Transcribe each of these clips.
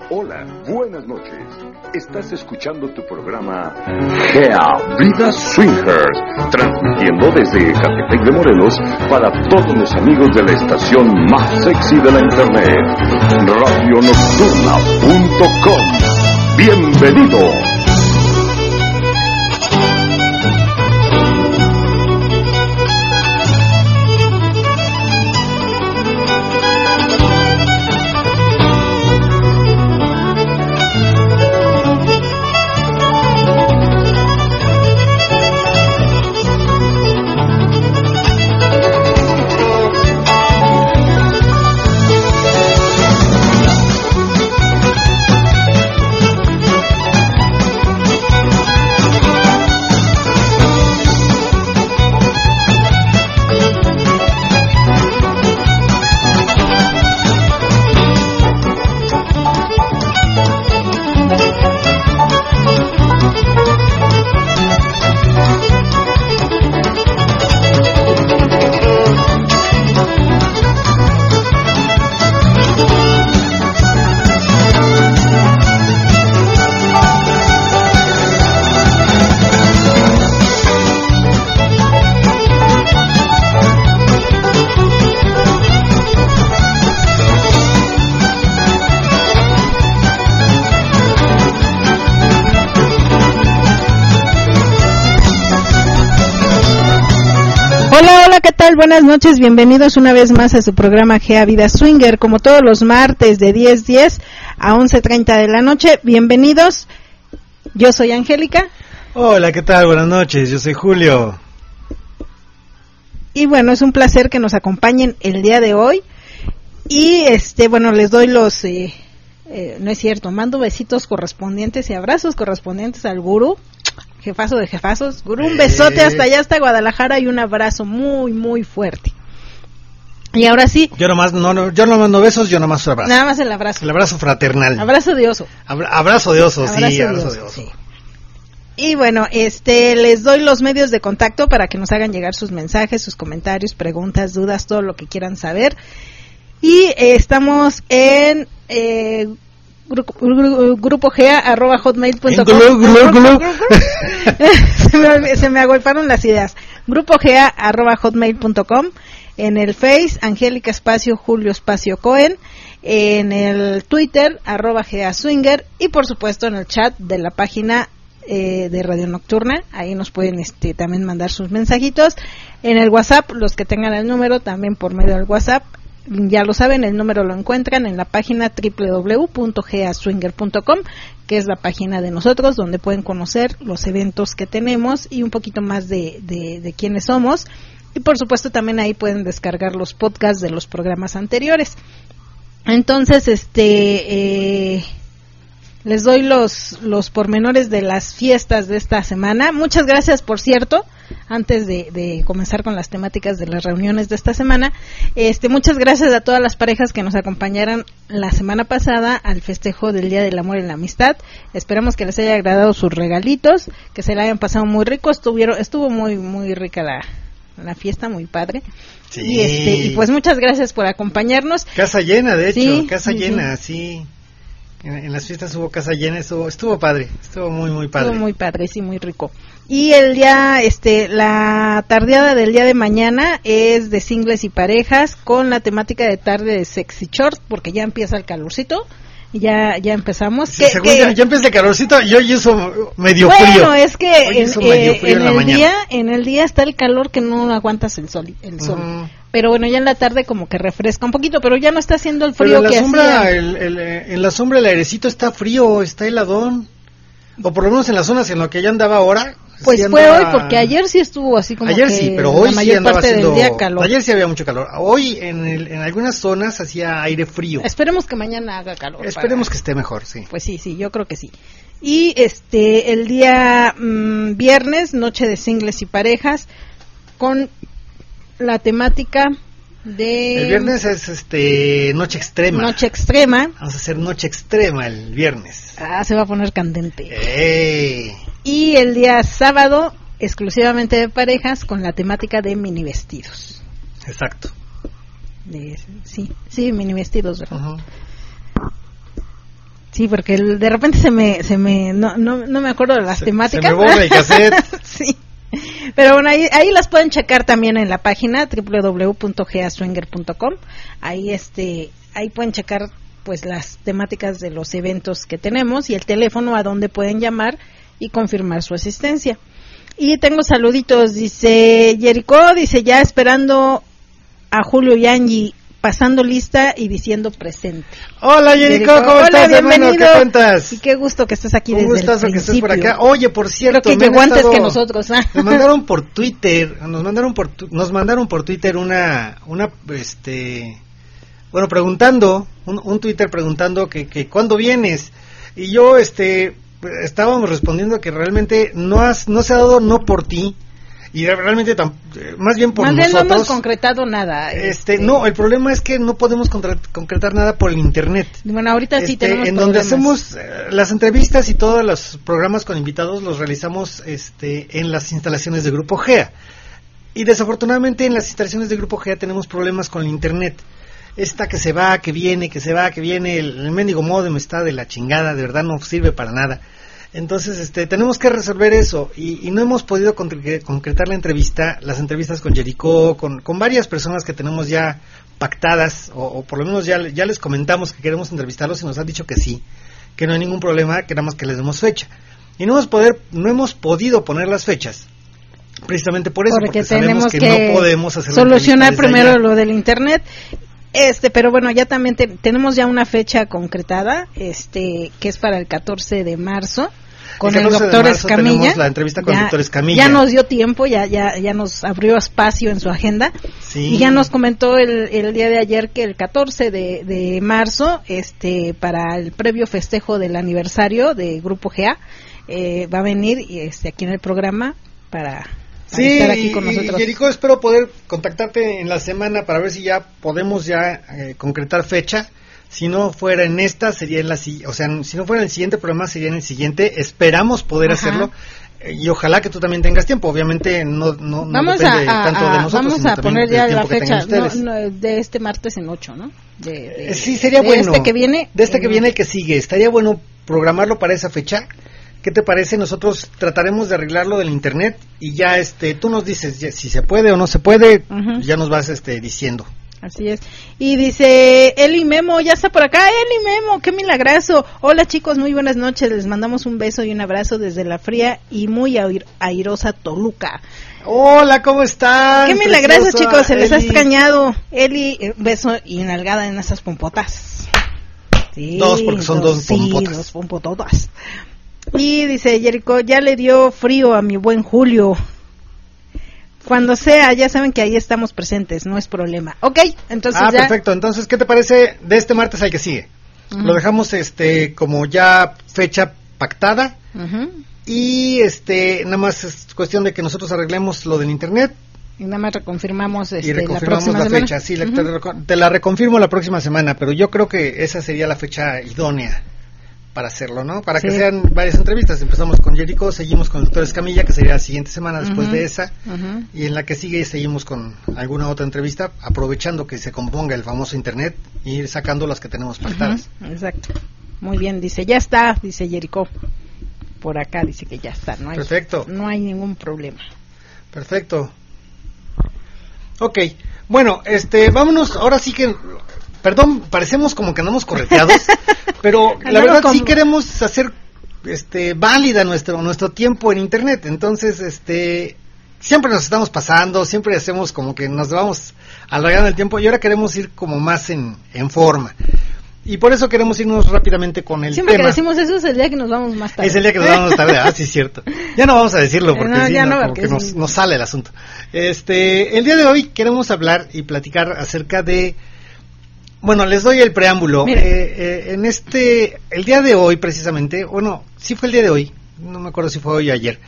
Hola, buenas noches. Estás escuchando tu programa Gea Vida Swingers, transmitiendo desde Ecatepec de Morelos para todos los amigos de la estación más sexy de la internet, radionocturna.com. ¡Bienvenido! Buenas noches, bienvenidos una vez más a su programa Gea Vida Swinger, como todos los martes de 10:10 a 11:30 de la noche. Bienvenidos, yo soy Angélica. Hola, ¿qué tal? Buenas noches, yo soy Julio. Y bueno, es un placer que nos acompañen el día de hoy. Y bueno, les doy los, no es cierto, mando besitos correspondientes y abrazos correspondientes al gurú. Jefazo de jefazos, gurú, un besote hasta allá, hasta Guadalajara, y un abrazo muy, muy fuerte. Y ahora sí. Yo nomás no besos, yo nomás abrazo. Nada más el abrazo. El abrazo fraternal. Abrazo de oso. Abrazo de oso, sí, abrazo de oso. Sí. Y bueno, les doy los medios de contacto para que nos hagan llegar sus mensajes, sus comentarios, preguntas, dudas, todo lo que quieran saber. Y estamos en grupogea@hotmail.com. Se me agolparon las ideas. grupogea@hotmail.com. En el Face, Angélica espacio Julio espacio Cohen. En el Twitter, @GeaSwinger. Y por supuesto en el chat de la página de Radio Nocturna. Ahí nos pueden también mandar sus mensajitos. En el WhatsApp, los que tengan el número, también por medio del WhatsApp. Ya lo saben, el número lo encuentran en la página www.geaswinger.com, que es la página de nosotros, donde pueden conocer los eventos que tenemos y un poquito más de quiénes somos. Y por supuesto también ahí pueden descargar los podcasts de los programas anteriores. Entonces, les doy los pormenores de las fiestas de esta semana. Muchas gracias, por cierto, antes de comenzar con las temáticas de las reuniones de esta semana. Muchas gracias a todas las parejas que nos acompañaron la semana pasada al festejo del Día del Amor y la Amistad. Esperamos que les haya agradado sus regalitos, que se la hayan pasado muy rico. Estuvo muy, muy rica la fiesta, muy padre. Sí. Y pues muchas gracias por acompañarnos. Casa llena, de hecho, sí, casa sí, llena, sí. En las fiestas hubo casa llena, estuvo padre, estuvo muy, muy padre. Estuvo muy padre, sí, muy rico. Y el día, la tardeada del día de mañana es de singles y parejas, con la temática de tarde de sexy short, porque ya empieza el calorcito. Ya empezamos. Sí, ya empieza el calorcito y hoy hizo medio frío. Bueno, es que en el día está el calor que no aguantas el sol. Uh-huh. Pero bueno, ya en la tarde como que refresca un poquito, pero ya no está haciendo el frío que hacía. En la sombra el airecito está frío, está heladón. O por lo menos en las zonas en las que ya andaba ahora. Pues sí fue hoy, porque ayer sí estuvo así como ayer que sí, pero hoy la mayor sí andaba parte haciendo, del día calor. Ayer sí había mucho calor. Hoy en algunas zonas hacía aire frío. Esperemos que mañana haga calor. Esperemos que esté mejor, sí. Pues sí, yo creo que sí. Y el día viernes, noche de singles y parejas, con la temática de... El viernes es noche extrema. Noche extrema. Vamos a hacer noche extrema el viernes. Se va a poner candente. Y el día sábado, exclusivamente de parejas, con la temática de mini vestidos. Exacto. Sí, mini vestidos, ¿verdad? Uh-huh. Sí, porque de repente no me acuerdo de las temáticas. Se me borra el cassette. Sí. Pero bueno, ahí las pueden checar también en la página www.geaswinger.com. Ahí pueden checar pues las temáticas de los eventos que tenemos y el teléfono a donde pueden llamar y confirmar su asistencia. Y tengo saluditos, dice Jerico, dice ya esperando a Julio y Angie, pasando lista y diciendo presente. Hola Jerico, ¿cómo estás, hermano? ¿Qué cuentas? Y qué gusto que estés aquí desde el principio. Un gustazo que estés por acá. Oye, por cierto, creo que llegó antes que nosotros. Nos mandaron por Twitter, nos mandaron por Twitter bueno, preguntando, un Twitter preguntando que ¿cuándo vienes? Y yo, estábamos respondiendo que realmente no se ha dado no por ti, y realmente más bien por nosotros. No hemos concretado nada. No, el problema es que no podemos concretar nada por el internet. Bueno, ahorita sí tenemos en donde hacemos las entrevistas y todos los programas con invitados los realizamos en las instalaciones de Grupo GEA. Y desafortunadamente en las instalaciones de Grupo GEA tenemos problemas con el internet. Que se va, que viene, el mendigo módem está de la chingada, de verdad no sirve para nada. Entonces, tenemos que resolver eso y no hemos podido concretar las entrevistas con Jerico, con varias personas que tenemos ya pactadas, o por lo menos ya les comentamos que queremos entrevistarlos y nos han dicho que sí, que no hay ningún problema, que nada más que les demos fecha. Y no hemos podido poner las fechas, precisamente por eso, porque sabemos que no podemos hacer solucionar primero lo del internet. Pero bueno, ya también tenemos ya una fecha concretada, que es para el 14 de marzo, con el doctor Escamilla. Tenemos la entrevista con el doctor Escamilla. Ya nos dio tiempo, ya nos abrió espacio en su agenda. Sí. Y ya nos comentó el día de ayer que el 14 de marzo, para el previo festejo del aniversario de Grupo GA, va a venir aquí en el programa para estar aquí con nosotros. Y Jerico, espero poder contactarte en la semana para ver si ya podemos concretar fecha. Si no fuera en esta, sería en si no fuera en el siguiente programa, sería en el siguiente. Esperamos poder hacerlo. Y ojalá que tú también tengas tiempo. Obviamente no depende tanto de nosotros. Vamos a poner ya la fecha de este martes en 8, ¿no? Sí, sería bueno. Que viene. Que viene el que sigue. Estaría bueno programarlo para esa fecha. ¿Qué te parece? Nosotros trataremos de arreglarlo del internet y ya tú nos dices si se puede o no se puede, ya nos vas diciendo. Así es. Y dice Eli Memo, ya está por acá. Eli Memo, qué milagroso. Hola chicos, muy buenas noches. Les mandamos un beso y un abrazo desde la fría y muy airosa Toluca. Hola, ¿cómo están? Qué milagroso, chicos, se les ha extrañado. Eli, beso y nalgada en esas pompotas. Sí, dos, porque son dos pompotas. Sí, dos pompototas. Y dice Jerico, ya le dio frío a mi buen Julio. Cuando sea, ya saben que ahí estamos presentes, no es problema. Ok, entonces ya. Perfecto. Entonces, ¿qué te parece de este martes al que sigue? Lo dejamos como ya fecha pactada. Y nada más es cuestión de que nosotros arreglemos lo del internet. Y nada más reconfirmamos y reconfirmamos la fecha. Sí, te la reconfirmo la próxima semana, pero yo creo que esa sería la fecha idónea para hacerlo, ¿no? Para que sean varias entrevistas. Empezamos con Jerico, seguimos con el doctor Escamilla, que sería la siguiente semana después de esa, y en la que sigue seguimos con alguna otra entrevista, aprovechando que se componga el famoso internet y ir sacando las que tenemos pactadas. Exacto. Muy bien, dice, ya está, dice Jerico. Por acá dice que ya está, no hay, perfecto. No hay ningún problema. Perfecto. Ok, bueno, vámonos, ahora sí que... Perdón, parecemos como que andamos correteados, pero la verdad sí queremos hacer válida nuestro tiempo en internet. Entonces, siempre nos estamos pasando, siempre hacemos como que nos vamos alargando el tiempo y ahora queremos ir como más en forma. Y por eso queremos irnos rápidamente con el siempre tema. Siempre que decimos eso es el día que nos vamos más tarde. Es el día que nos vamos más tarde, sí es cierto. Ya no vamos a decirlo porque nos sale el asunto. El día de hoy queremos hablar y platicar acerca de... Bueno, les doy el preámbulo. El día de hoy precisamente, sí fue el día de hoy, no me acuerdo si fue hoy o ayer.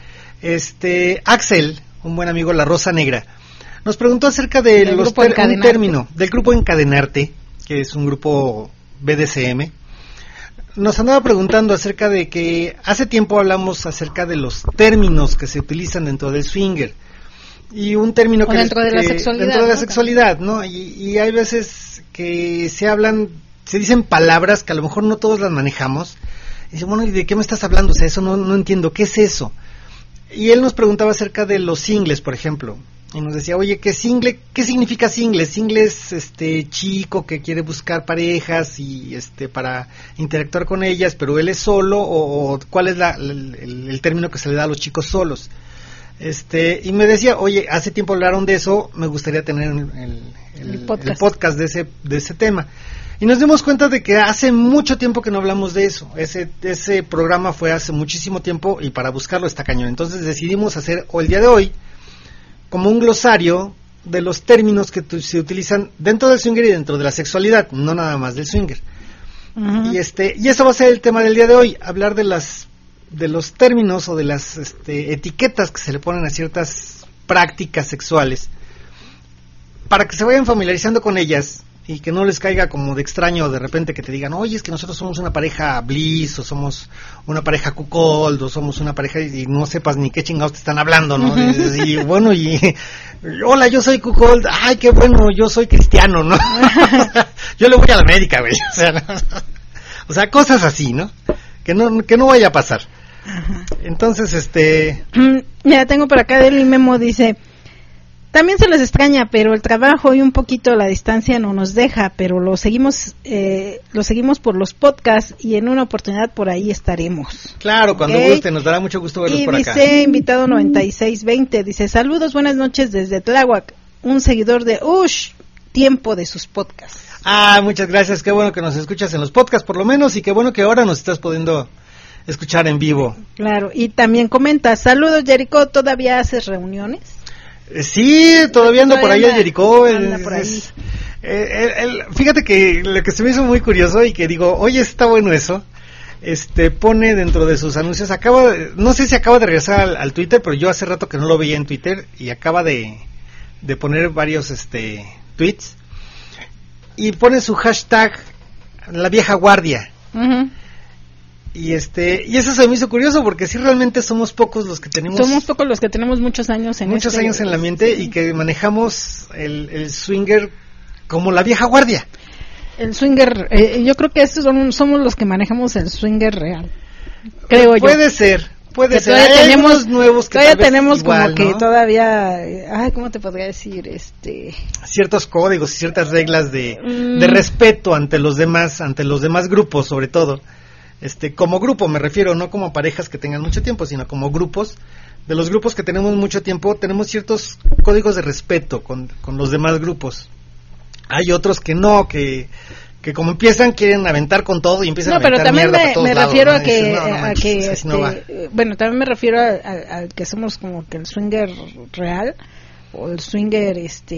Axel, un buen amigo, La Rosa Negra, nos preguntó acerca de un término del grupo Encadenarte, que es un grupo BDSM. Nos andaba preguntando acerca de que hace tiempo hablamos acerca de los términos que se utilizan dentro del swinger y un término que dentro de la sexualidad, ¿no? Y hay veces que se se dicen palabras que a lo mejor no todos las manejamos. Y dice, bueno, ¿y de qué me estás hablando? O sea, eso no entiendo, ¿qué es eso? Y él nos preguntaba acerca de los singles, por ejemplo. Y nos decía, oye, ¿qué significa single? Single es chico que quiere buscar parejas y para interactuar con ellas, pero él es solo, o ¿cuál es el término que se le da a los chicos solos? Y me decía, oye, hace tiempo hablaron de eso, me gustaría tener el podcast de ese tema. Y nos dimos cuenta de que hace mucho tiempo que no hablamos de eso. Ese programa fue hace muchísimo tiempo y para buscarlo está cañón. Entonces decidimos hacer, el día de hoy, como un glosario de los términos que se utilizan dentro del swinger y dentro de la sexualidad, no nada más del swinger. Uh-huh. Y eso va a ser el tema del día de hoy, hablar de los términos o de las etiquetas que se le ponen a ciertas prácticas sexuales, para que se vayan familiarizando con ellas y que no les caiga como de extraño de repente que te digan, oye, es que nosotros somos una pareja bliss, o somos una pareja cuckold, o somos una pareja, y no sepas ni qué chingados te están hablando, ¿no? Y bueno, hola, yo soy cuckold, ay, qué bueno, yo soy cristiano, ¿no? Yo le voy a la América, güey, o sea, cosas así, ¿no? Que no vaya a pasar. Ajá. Entonces, ya tengo por acá Deli Memo, dice, también se les extraña, pero el trabajo y un poquito la distancia no nos deja, pero lo seguimos por los podcasts y en una oportunidad por ahí estaremos. Claro, cuando guste, nos dará mucho gusto verlos por acá. Y dice, invitado 9620, dice, saludos, buenas noches desde Tláhuac, un seguidor de tiempo de sus podcasts. Muchas gracias, qué bueno que nos escuchas en los podcasts por lo menos, y qué bueno que ahora nos estás pudiendo escuchar en vivo. Claro, y también comenta, saludos Jericó, ¿todavía haces reuniones? Sí, todavía ando por ahí en Jericó. Fíjate que lo que se me hizo muy curioso y que digo, oye, está bueno eso, pone dentro de sus anuncios, no sé si acaba de regresar al Twitter, pero yo hace rato que no lo veía en Twitter, y acaba de poner varios tweets, y pone su hashtag, la vieja guardia. Uh-huh. Y eso se me hizo curioso porque sí, realmente somos pocos los que tenemos muchos años en la mente, y que manejamos el swinger como la vieja guardia. El swinger, yo creo que estos somos los que manejamos el swinger real, creo yo. Puede ser. Todavía tenemos nuevos que todavía tenemos igual, como, ¿no? Que todavía, ¿cómo te podría decir? Ciertos códigos y ciertas reglas de respeto ante los demás grupos, sobre todo. Como grupo me refiero, no como parejas que tengan mucho tiempo, sino como grupos. De los grupos que tenemos mucho tiempo, tenemos ciertos códigos de respeto con los demás grupos. Hay otros que no, que como empiezan quieren aventar con todo y empiezan a aventar mierda para todos lados. Pero también me refiero bueno, también me refiero a que somos como que el swinger real o el swinger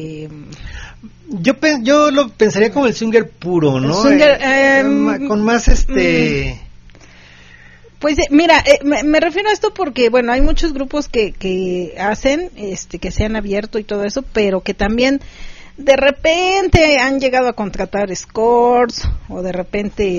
yo lo pensaría como el swinger puro, ¿no? El swinger con más Pues mira, me refiero a esto porque, bueno, hay muchos grupos que hacen, que se han abierto y todo eso, pero que también de repente han llegado a contratar escorts, o de repente,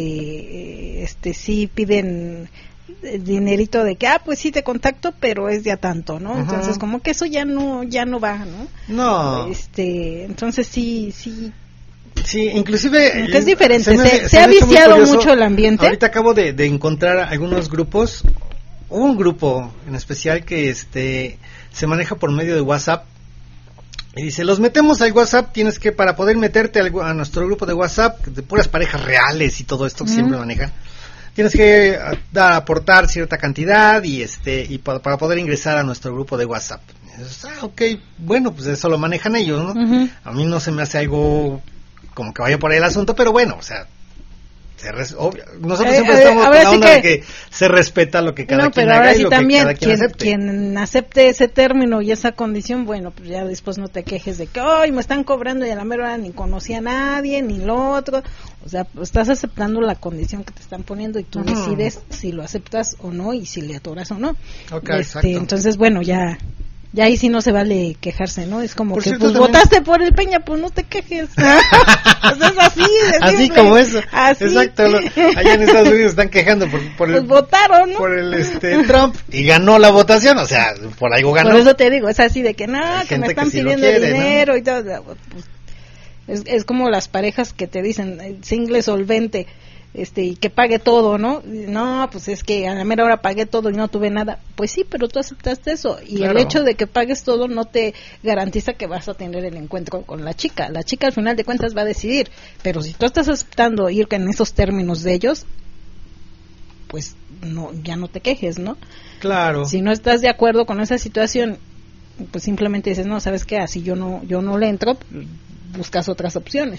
sí piden dinerito de que, pues sí te contacto, pero es ya tanto, ¿no? Uh-huh. Entonces como que eso ya no va, ¿no? No. Entonces sí. Sí, inclusive es diferente, se ha viciado mucho el ambiente. Ahorita acabo de encontrar algunos grupos, un grupo en especial que se maneja por medio de WhatsApp, y dice, los metemos al WhatsApp, tienes que, para poder meterte a nuestro grupo de WhatsApp, de puras parejas reales y todo esto que siempre manejan, tienes que aportar cierta cantidad y para poder ingresar a nuestro grupo de WhatsApp. Y dices, ok, bueno, pues eso lo manejan ellos, ¿no? Uh-huh. A mí no se me hace algo como que vaya por ahí el asunto, pero bueno, o sea, nosotros siempre estamos con la onda de que se respeta lo que cada quien haga y lo que cada quien acepte. Quien acepte ese término y esa condición, bueno, pues ya después no te quejes de que, me están cobrando y a la mera hora ni conocía a nadie, ni lo otro. O sea, pues estás aceptando la condición que te están poniendo y tú decides si lo aceptas o no y si le atoras o no. Okay, exacto. Entonces, bueno, ya ahí sí no se vale quejarse, ¿no? Es como por que, cierto, pues también votaste por el Peña, pues no te quejes. Pues es así. Así como eso. Así. Exacto. Allá en Estados Unidos están quejando por pues votaron, ¿no? Por el Trump y ganó la votación, o sea, por algo ganó. Por eso te digo, es así de que no, que me están pidiendo dinero, ¿no? Y todo. Pues, Es como las parejas que te dicen, single solvente, y que pague todo, ¿no? No, pues es que a la mera hora pagué todo y no tuve nada. Pues sí, pero tú aceptaste eso. Y claro, el hecho de que pagues todo no te garantiza que vas a tener el encuentro con la chica. La chica al final de cuentas va a decidir. Pero si tú estás aceptando ir en esos términos de ellos, pues no, ya no te quejes, ¿no? Claro. Si no estás de acuerdo con esa situación, pues simplemente dices, no, ¿sabes qué? Así yo no le entro, buscas otras opciones.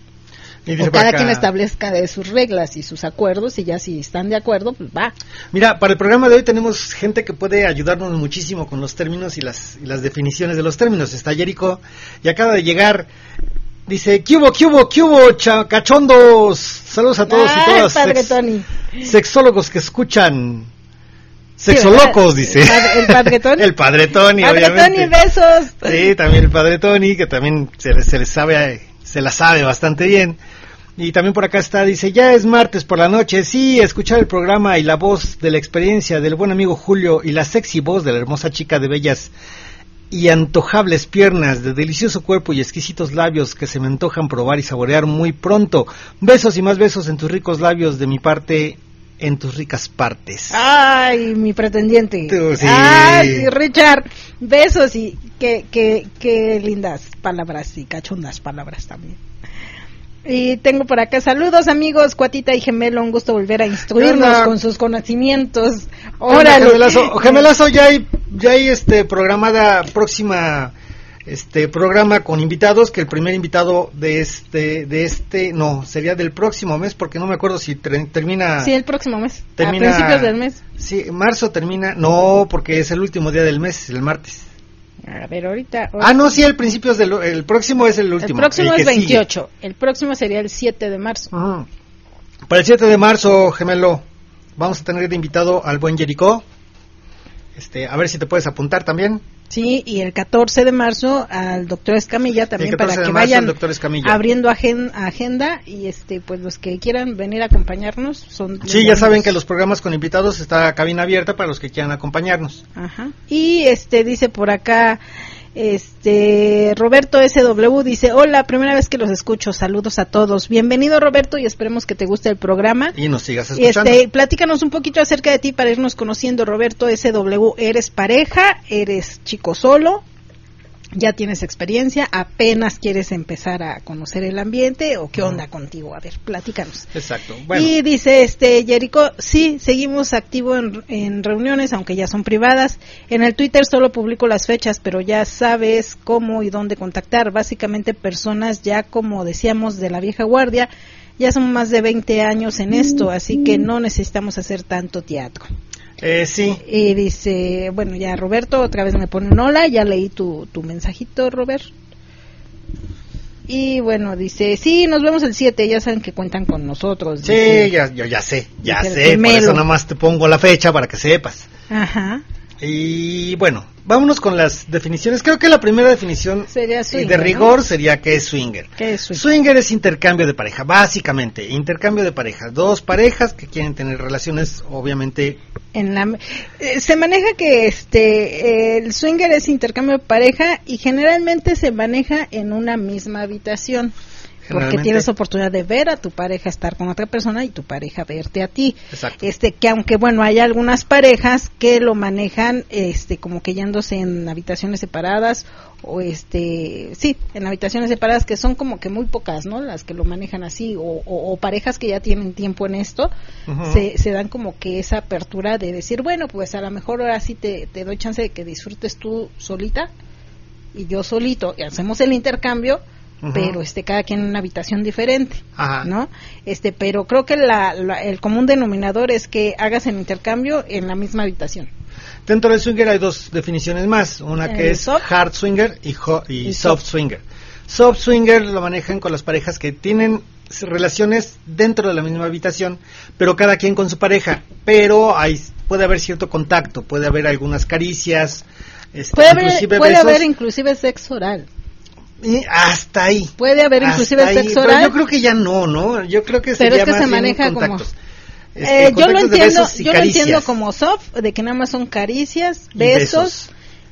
O cada quien establezca de sus reglas y sus acuerdos, y ya si están de acuerdo, pues va. Mira, para el programa de hoy tenemos gente que puede ayudarnos muchísimo con los términos y las definiciones de los términos. Está Jerico, y acaba de llegar. Dice, ¿qué hubo, cachondos? Saludos a todos y todas. Padre Tony. Sexólogos que escuchan. Sexolocos, sí, dice. El padre Tony. El padre Tony, padre obviamente. Tony, besos. Sí, también el padre Tony, que también se la sabe bastante bien. Y también por acá está, dice, ya es martes por la noche, sí, escuchar el programa y la voz de la experiencia del buen amigo Julio y la sexy voz de la hermosa chica de bellas y antojables piernas, de delicioso cuerpo y exquisitos labios que se me antojan probar y saborear muy pronto. Besos y más besos en tus ricos labios, de mi parte, en tus ricas partes. Ay, mi pretendiente. Tú, sí. Ay, Richard, besos y qué lindas palabras y cachondas palabras también. Y tengo por acá, saludos amigos, Cuatita y Gemelo, un gusto volver a instruirnos con sus conocimientos. Órale. Gemelazo, ya hay programada próxima programa con invitados, que el primer invitado de no, sería del próximo mes, porque no me acuerdo si termina. Sí, el próximo mes, a principios del mes. Sí, marzo termina, no, porque es el último día del mes, el martes. A ver, ahorita. No, sí, el principio es el próximo es el último. El próximo es 28. Sigue. El próximo sería el 7 de marzo. Uh-huh. Para el 7 de marzo, Gemelo, vamos a tener de invitado al buen Jerico. A ver si te puedes apuntar también. Sí, y el 14 de marzo al doctor Escamilla también, para que vayan abriendo agenda, y pues los que quieran venir a acompañarnos son. Sí, ya saben que los programas con invitados está cabina abierta para los que quieran acompañarnos. Ajá. Y dice por acá Roberto SW, dice, hola, primera vez que los escucho, saludos a todos. Bienvenido, Roberto, y esperemos que te guste el programa. Y nos sigas escuchando. Platícanos un poquito acerca de ti para irnos conociendo, Roberto SW. ¿Eres pareja? ¿Eres chico solo? ¿Ya tienes experiencia? ¿Apenas quieres empezar a conocer el ambiente? ¿O qué onda contigo? A ver, platícanos. Exacto. Bueno. Y dice Jerico, sí, seguimos activo en reuniones, aunque ya son privadas. En el Twitter solo publico las fechas, pero ya sabes cómo y dónde contactar. Básicamente personas ya, como decíamos, de la vieja guardia. Ya son más de 20 años en esto, así que no necesitamos hacer tanto teatro. Sí. Y dice, bueno, ya Roberto otra vez me pone un hola, ya leí tu mensajito, Robert. Y bueno, dice, sí, nos vemos el 7, ya saben que cuentan con nosotros. Sí, dice, yo ya sé, por eso nada más te pongo la fecha para que sepas. Ajá. Y bueno, vámonos con las definiciones. Creo que la primera definición sería swinger, de rigor, ¿no? Sería ¿qué es swinger. ¿Qué es swinger? Swinger es intercambio de pareja, básicamente, intercambio de pareja. Dos parejas que quieren tener relaciones, obviamente. Se maneja que el swinger es intercambio de pareja, y generalmente se maneja en una misma habitación. Porque tienes oportunidad de ver a tu pareja estar con otra persona y tu pareja verte a ti. Exacto. Que aunque bueno, hay algunas parejas que lo manejan como que yéndose en habitaciones separadas, o sí, en habitaciones separadas, que son como que muy pocas, ¿no? Las que lo manejan así, o parejas que ya tienen tiempo en esto. Uh-huh. se dan como que esa apertura de decir, bueno, pues a lo mejor ahora sí te doy chance de que disfrutes tú solita y yo solito, y hacemos el intercambio. Uh-huh. Pero cada quien en una habitación diferente. Ajá. ¿No? Pero creo que el común denominador es que hagas el intercambio en la misma habitación. Dentro del swinger hay dos definiciones más, una que es hard swinger y soft swinger. Soft swinger lo manejan con las parejas que tienen relaciones dentro de la misma habitación, pero cada quien con su pareja, pero puede haber cierto contacto, puede haber algunas caricias, puede haber inclusive sexo oral. Y hasta ahí. Puede haber inclusive sexo oral. Pero yo creo que ya no. Yo creo que pero sería es que más se maneja contactos. Yo lo entiendo como soft, de que nada más son caricias, besos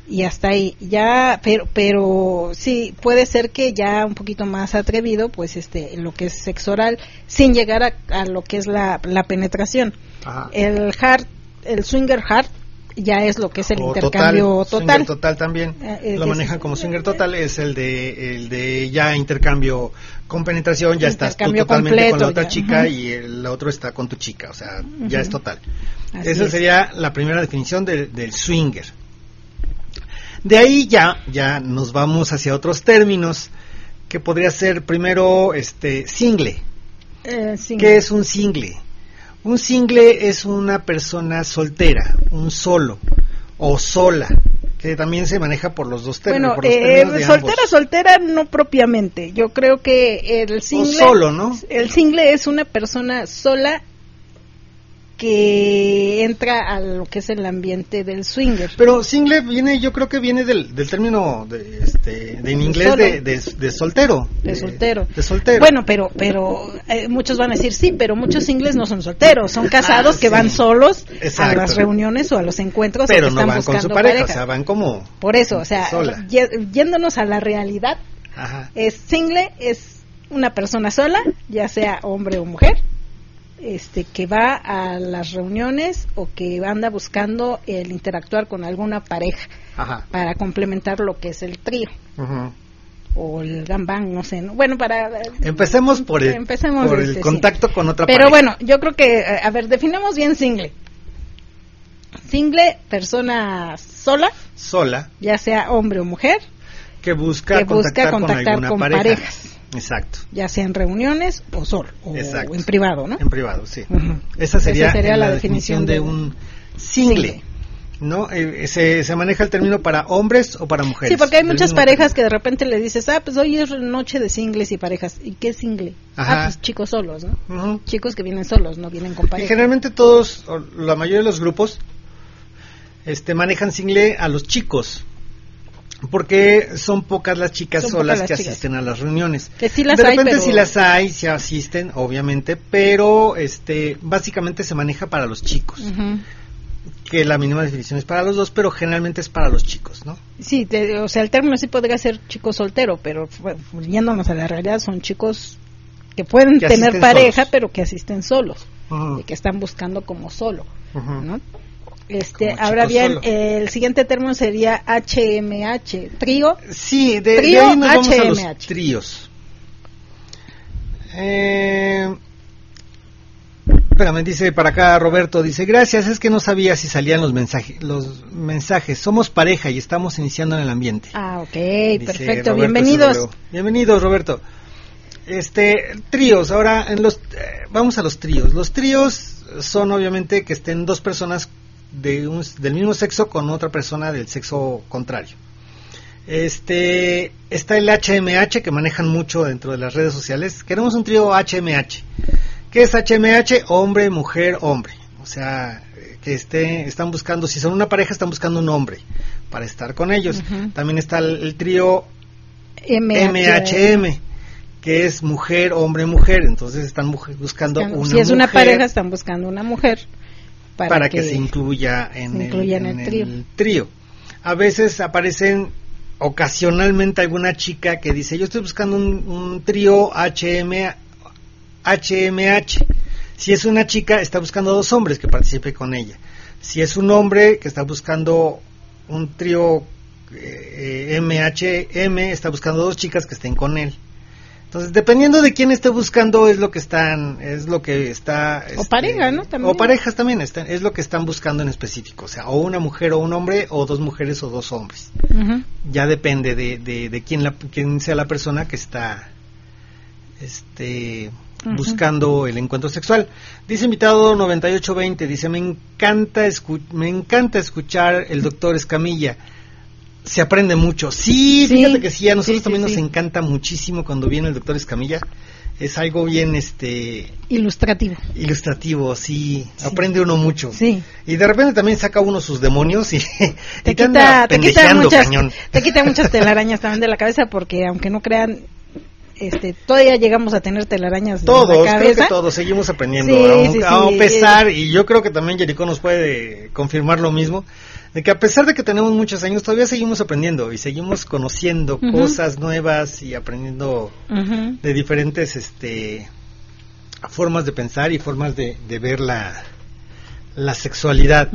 y hasta ahí. Ya, pero sí, puede ser que ya un poquito más atrevido, pues lo que es sexo oral, sin llegar a lo que es la penetración. Ajá. El swinger hard, ya es lo que es el intercambio total. Swinger total también lo manejan como swinger total, es el de ya intercambio con penetración, ya estás tú totalmente completo, con la otra chica y el otro está con tu chica, o sea, ya es total. Esa sería la primera definición del swinger. De ahí ya nos vamos hacia otros términos, que podría ser primero single. ¿Qué es un single? Un single es una persona soltera, un solo o sola, que también se maneja por los dos términos. Bueno, soltera no propiamente. Yo creo que el single, o solo, ¿no? El single es una persona sola que entra a lo que es el ambiente del swinger. Pero single yo creo que viene del término en inglés de soltero. De soltero. De soltero. Bueno, pero muchos van a decir sí, pero muchos singles no son solteros, son casados que van solos. Exacto. A las reuniones o a los encuentros, pero o que no están van buscando con su pareja, pareja. O sea, van como por eso, o sea, sola. Yéndonos a la realidad, Ajá. Single es una persona sola, ya sea hombre o mujer, que va a las reuniones o que anda buscando el interactuar con alguna pareja. Ajá. Para complementar lo que es el trío. Uh-huh. O el gambang, no sé. Bueno, empecemos por el contacto con otra pareja. Pero bueno, yo creo que, a ver, definamos bien single. Single, persona sola, ya sea hombre o mujer, que busca contactar con parejas. Exacto. Ya sea en reuniones o solo, o en privado, ¿no? En privado, sí. Uh-huh. Esa sería la definición de un single. ¿No? Se maneja el término para hombres o para mujeres. Sí, porque hay muchas parejas que de repente le dices, pues hoy es noche de singles y parejas. ¿Y qué es single? Ajá. Pues chicos solos, ¿no? Uh-huh. Chicos que vienen solos, no vienen con pareja. Y generalmente todos, o la mayoría de los grupos, manejan single a los chicos. Porque son pocas las chicas solas que asisten a las reuniones. Que sí las de repente hay, pero... sí las hay, sí asisten, obviamente, pero básicamente se maneja para los chicos. Uh-huh. Que la mínima definición es para los dos, pero generalmente es para los chicos, ¿no? Sí, o sea, el término sí podría ser chico soltero, pero yéndonos a la realidad son chicos que pueden tener pareja, solos. Pero que asisten solos, uh-huh. Y que están buscando como solo, uh-huh. ¿no? Ahora bien, solo. El siguiente término sería HMH, trío. Sí, de ahí nos vamos a los tríos. Espérame, dice para acá Roberto, dice, gracias, es que no sabía si salían los mensajes, somos pareja y estamos iniciando en el ambiente. Ok, dice, perfecto, Roberto, bienvenidos. Bienvenidos, Roberto. Tríos, ahora vamos a los tríos. Los tríos son obviamente que estén dos personas del mismo sexo con otra persona del sexo contrario. Está el HMH que manejan mucho dentro de las redes sociales. Queremos un trío HMH. ¿Qué es HMH? Hombre, mujer, hombre. O sea, que están buscando, si son una pareja, están buscando un hombre para estar con ellos. Uh-huh. También está el trío MHM, que es mujer, hombre, mujer. Entonces están buscando una mujer. Si es una pareja, están buscando una mujer. Para que se incluya en el trío. A veces aparecen ocasionalmente alguna chica que dice, yo estoy buscando un trío HMH. Si es una chica, está buscando dos hombres que participe con ella. Si es un hombre que está buscando un trío MHM, está buscando dos chicas que estén con él. Entonces, dependiendo de quién esté buscando, es lo que está... O pareja, ¿no? También. O parejas también, es lo que están buscando en específico. O sea, o una mujer o un hombre, o dos mujeres o dos hombres. Uh-huh. Ya depende de quién sea la persona que está uh-huh. buscando el encuentro sexual. Dice invitado 9820, dice, me encanta escuchar el doctor Escamilla. Se aprende mucho. Sí, fíjate que sí, a nosotros también nos encanta muchísimo cuando viene el doctor Escamilla. Es algo bien ilustrativo, sí. Aprende uno mucho. Sí. Y de repente también saca uno sus demonios y te quita muchas telarañas también de la cabeza, porque aunque no crean, todavía llegamos a tener telarañas en todos, la cabeza. creo que todos seguimos aprendiendo, Sí, a pesar, y yo creo que también Jericó nos puede confirmar lo mismo, de que a pesar de que tenemos muchos años, todavía seguimos aprendiendo y seguimos conociendo cosas nuevas y aprendiendo de diferentes formas de pensar y formas de ver la sexualidad.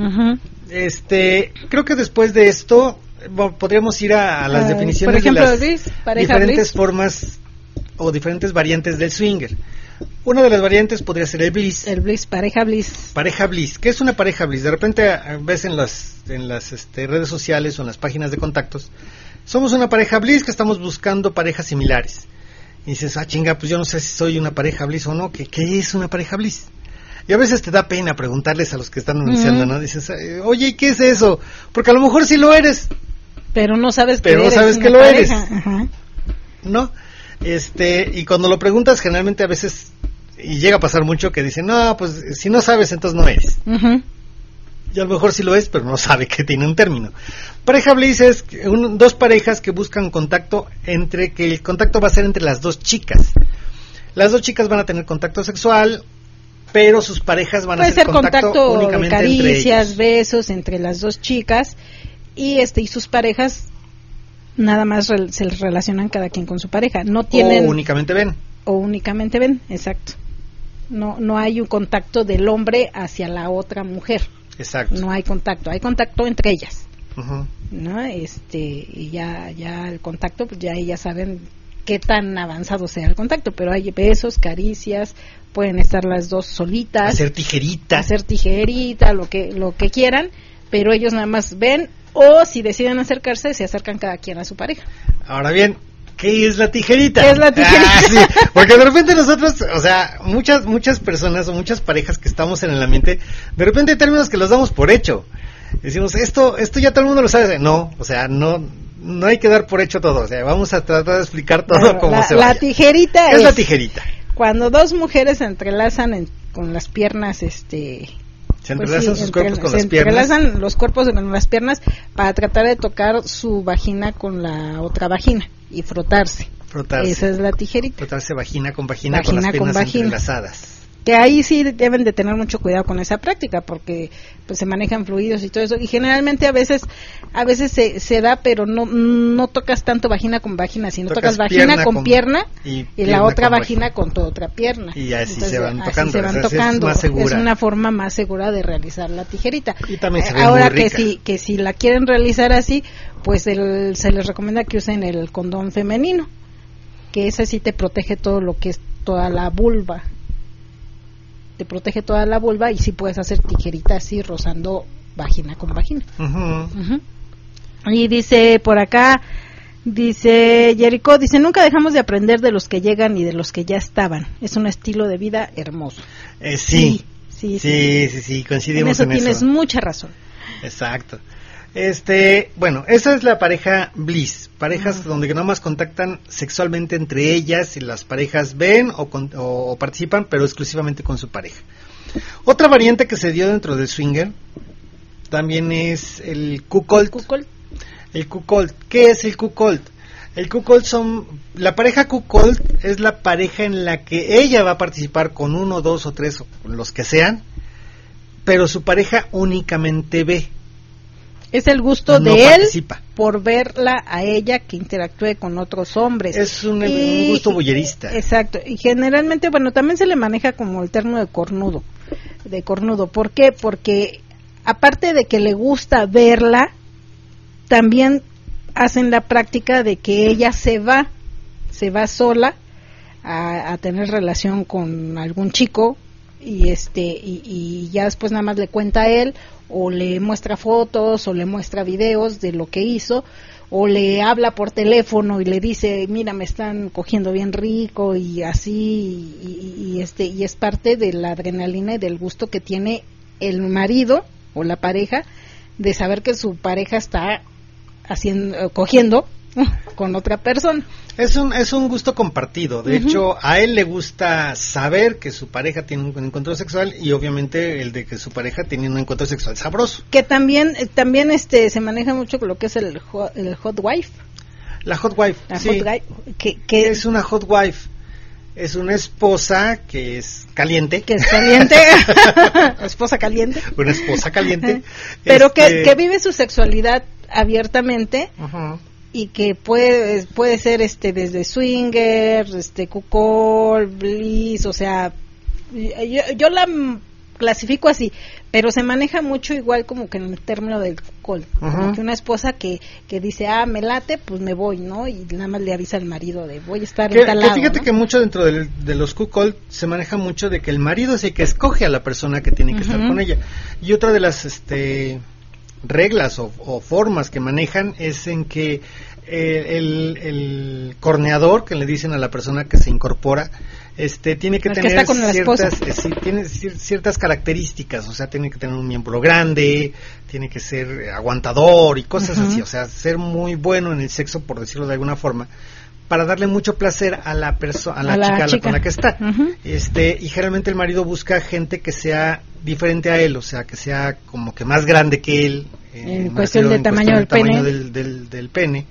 Creo que después de esto podríamos ir a las definiciones, por ejemplo, de las diferentes formas o diferentes variantes del swinger. Una de las variantes podría ser el bliss. El bliss, pareja bliss. Pareja bliss. ¿Qué es una pareja bliss? De repente ves en las redes sociales o en las páginas de contactos, somos una pareja bliss que estamos buscando parejas similares. Y dices, chinga, pues yo no sé si soy una pareja bliss o no. ¿Qué es una pareja bliss? Y a veces te da pena preguntarles a los que están anunciando, ¿no? Dices, oye, ¿y qué es eso? Porque a lo mejor sí lo eres. Pero no sabes que lo eres. Ajá. ¿No? Y cuando lo preguntas, generalmente a veces, y llega a pasar mucho, que dicen, no, pues si no sabes, entonces no eres. Y a lo mejor sí lo es, pero no sabe que tiene un término. Pareja bliss es dos parejas que buscan contacto, que el contacto va a ser entre las dos chicas. Las dos chicas van a tener contacto sexual, pero sus parejas van a hacer contacto únicamente caricias, entre ellos. Besos entre las dos chicas, y sus parejas nada más se relacionan cada quien con su pareja, no tienen, o únicamente ven, exacto. No hay un contacto del hombre hacia la otra mujer. Exacto. No hay contacto entre ellas. ¿No? Y ya el contacto, pues ya ellas saben qué tan avanzado sea el contacto, pero hay besos, caricias, pueden estar las dos solitas, hacer tijerita, lo que quieran, pero ellos nada más ven, o si deciden acercarse, se acercan cada quien a su pareja. Ahora bien, ¿qué es la tijerita? ¿Qué es la tijerita? Sí, porque de repente nosotros, o sea, muchas personas o muchas parejas que estamos en el ambiente, de repente hay términos que los damos por hecho. Decimos, esto ya todo el mundo lo sabe. No, o sea, no hay que dar por hecho todo. O sea, vamos a tratar de explicar todo como se vaya. La tijerita es la tijerita. Cuando dos mujeres se entrelazan con las piernas, se entrelazan sus cuerpos con las piernas. Se entrelazan los cuerpos con las piernas para tratar de tocar su vagina con la otra vagina y frotarse. Esa es la tijerita. Frotarse vagina con las piernas entrelazadas. Que ahí sí deben de tener mucho cuidado con esa práctica, porque pues se manejan fluidos y todo eso, y generalmente a veces se da, pero no tocas tanto vagina con vagina, sino tocas vagina con pierna y la otra vagina con tu otra pierna. Y así se van tocando. Es una forma más segura de realizar la tijerita. Y también se ve ahora muy rica. que si la quieren realizar así, pues se les recomienda que usen el condón femenino, que ese sí te protege todo lo que es toda la vulva. Te protege toda la vulva y sí puedes hacer tijerita así rozando vagina con vagina. Y dice por acá, Jericó, nunca dejamos de aprender de los que llegan y de los que ya estaban. Es un estilo de vida hermoso. Sí, coincidimos en eso. Tienes mucha razón. Exacto. Bueno, esa es la pareja bliss, parejas donde nada más contactan sexualmente entre ellas y las parejas ven o participan, pero exclusivamente con su pareja. Otra variante que se dio dentro del swinger también es el cuckold. El cuckold. ¿Qué es el cuckold? El cuckold la pareja cuckold es la pareja en la que ella va a participar con 1, 2 o 3 o con los que sean, pero su pareja únicamente ve. Es el gusto de participa. Él por verla a ella que interactúe con otros hombres. Es un gusto voyerista. Exacto. Y generalmente, bueno, también se le maneja como el término de cornudo. ¿Por qué? Porque aparte de que le gusta verla, también hacen la práctica de que ella se va sola a tener relación con algún chico y ya después nada más le cuenta a él, o le muestra fotos o le muestra videos de lo que hizo, o le habla por teléfono y le dice, mira, me están cogiendo bien rico y así, y es parte de la adrenalina y del gusto que tiene el marido o la pareja de saber que su pareja está cogiendo con otra persona. Es un gusto compartido. De hecho, a él le gusta saber que su pareja tiene un encuentro sexual, y obviamente el de que su pareja tiene un encuentro sexual sabroso. Que también se maneja mucho con lo que es el hot wife. La hot wife, La sí. hot wife, que es una hot wife. Es una esposa que es caliente. Que es caliente. Esposa caliente. Una esposa caliente. Pero que vive su sexualidad abiertamente. Uh-huh. Y que puede ser desde swinger, cuckold, bliss, o sea, yo la clasifico así, pero se maneja mucho igual como que en el término del cuckold, uh-huh. como que una esposa que dice, me late, pues me voy, ¿no? Y nada más le avisa al marido de voy a estar en tal lado, fíjate, ¿no? que mucho dentro de los cuckold se maneja mucho de que el marido es el que escoge a la persona que tiene que estar con ella. Y otra de las reglas o formas que manejan es en que el corneador, que le dicen a la persona que se incorpora, tiene que tener ciertas características, o sea, tiene que tener un miembro grande, tiene que ser aguantador y cosas uh-huh. así, o sea, ser muy bueno en el sexo, por decirlo de alguna forma, para darle mucho placer a la chica con la que está. Uh-huh. Y generalmente el marido busca gente que sea diferente a él, o sea, que sea como que más grande que él, en cuestión del tamaño del pene. Del pene.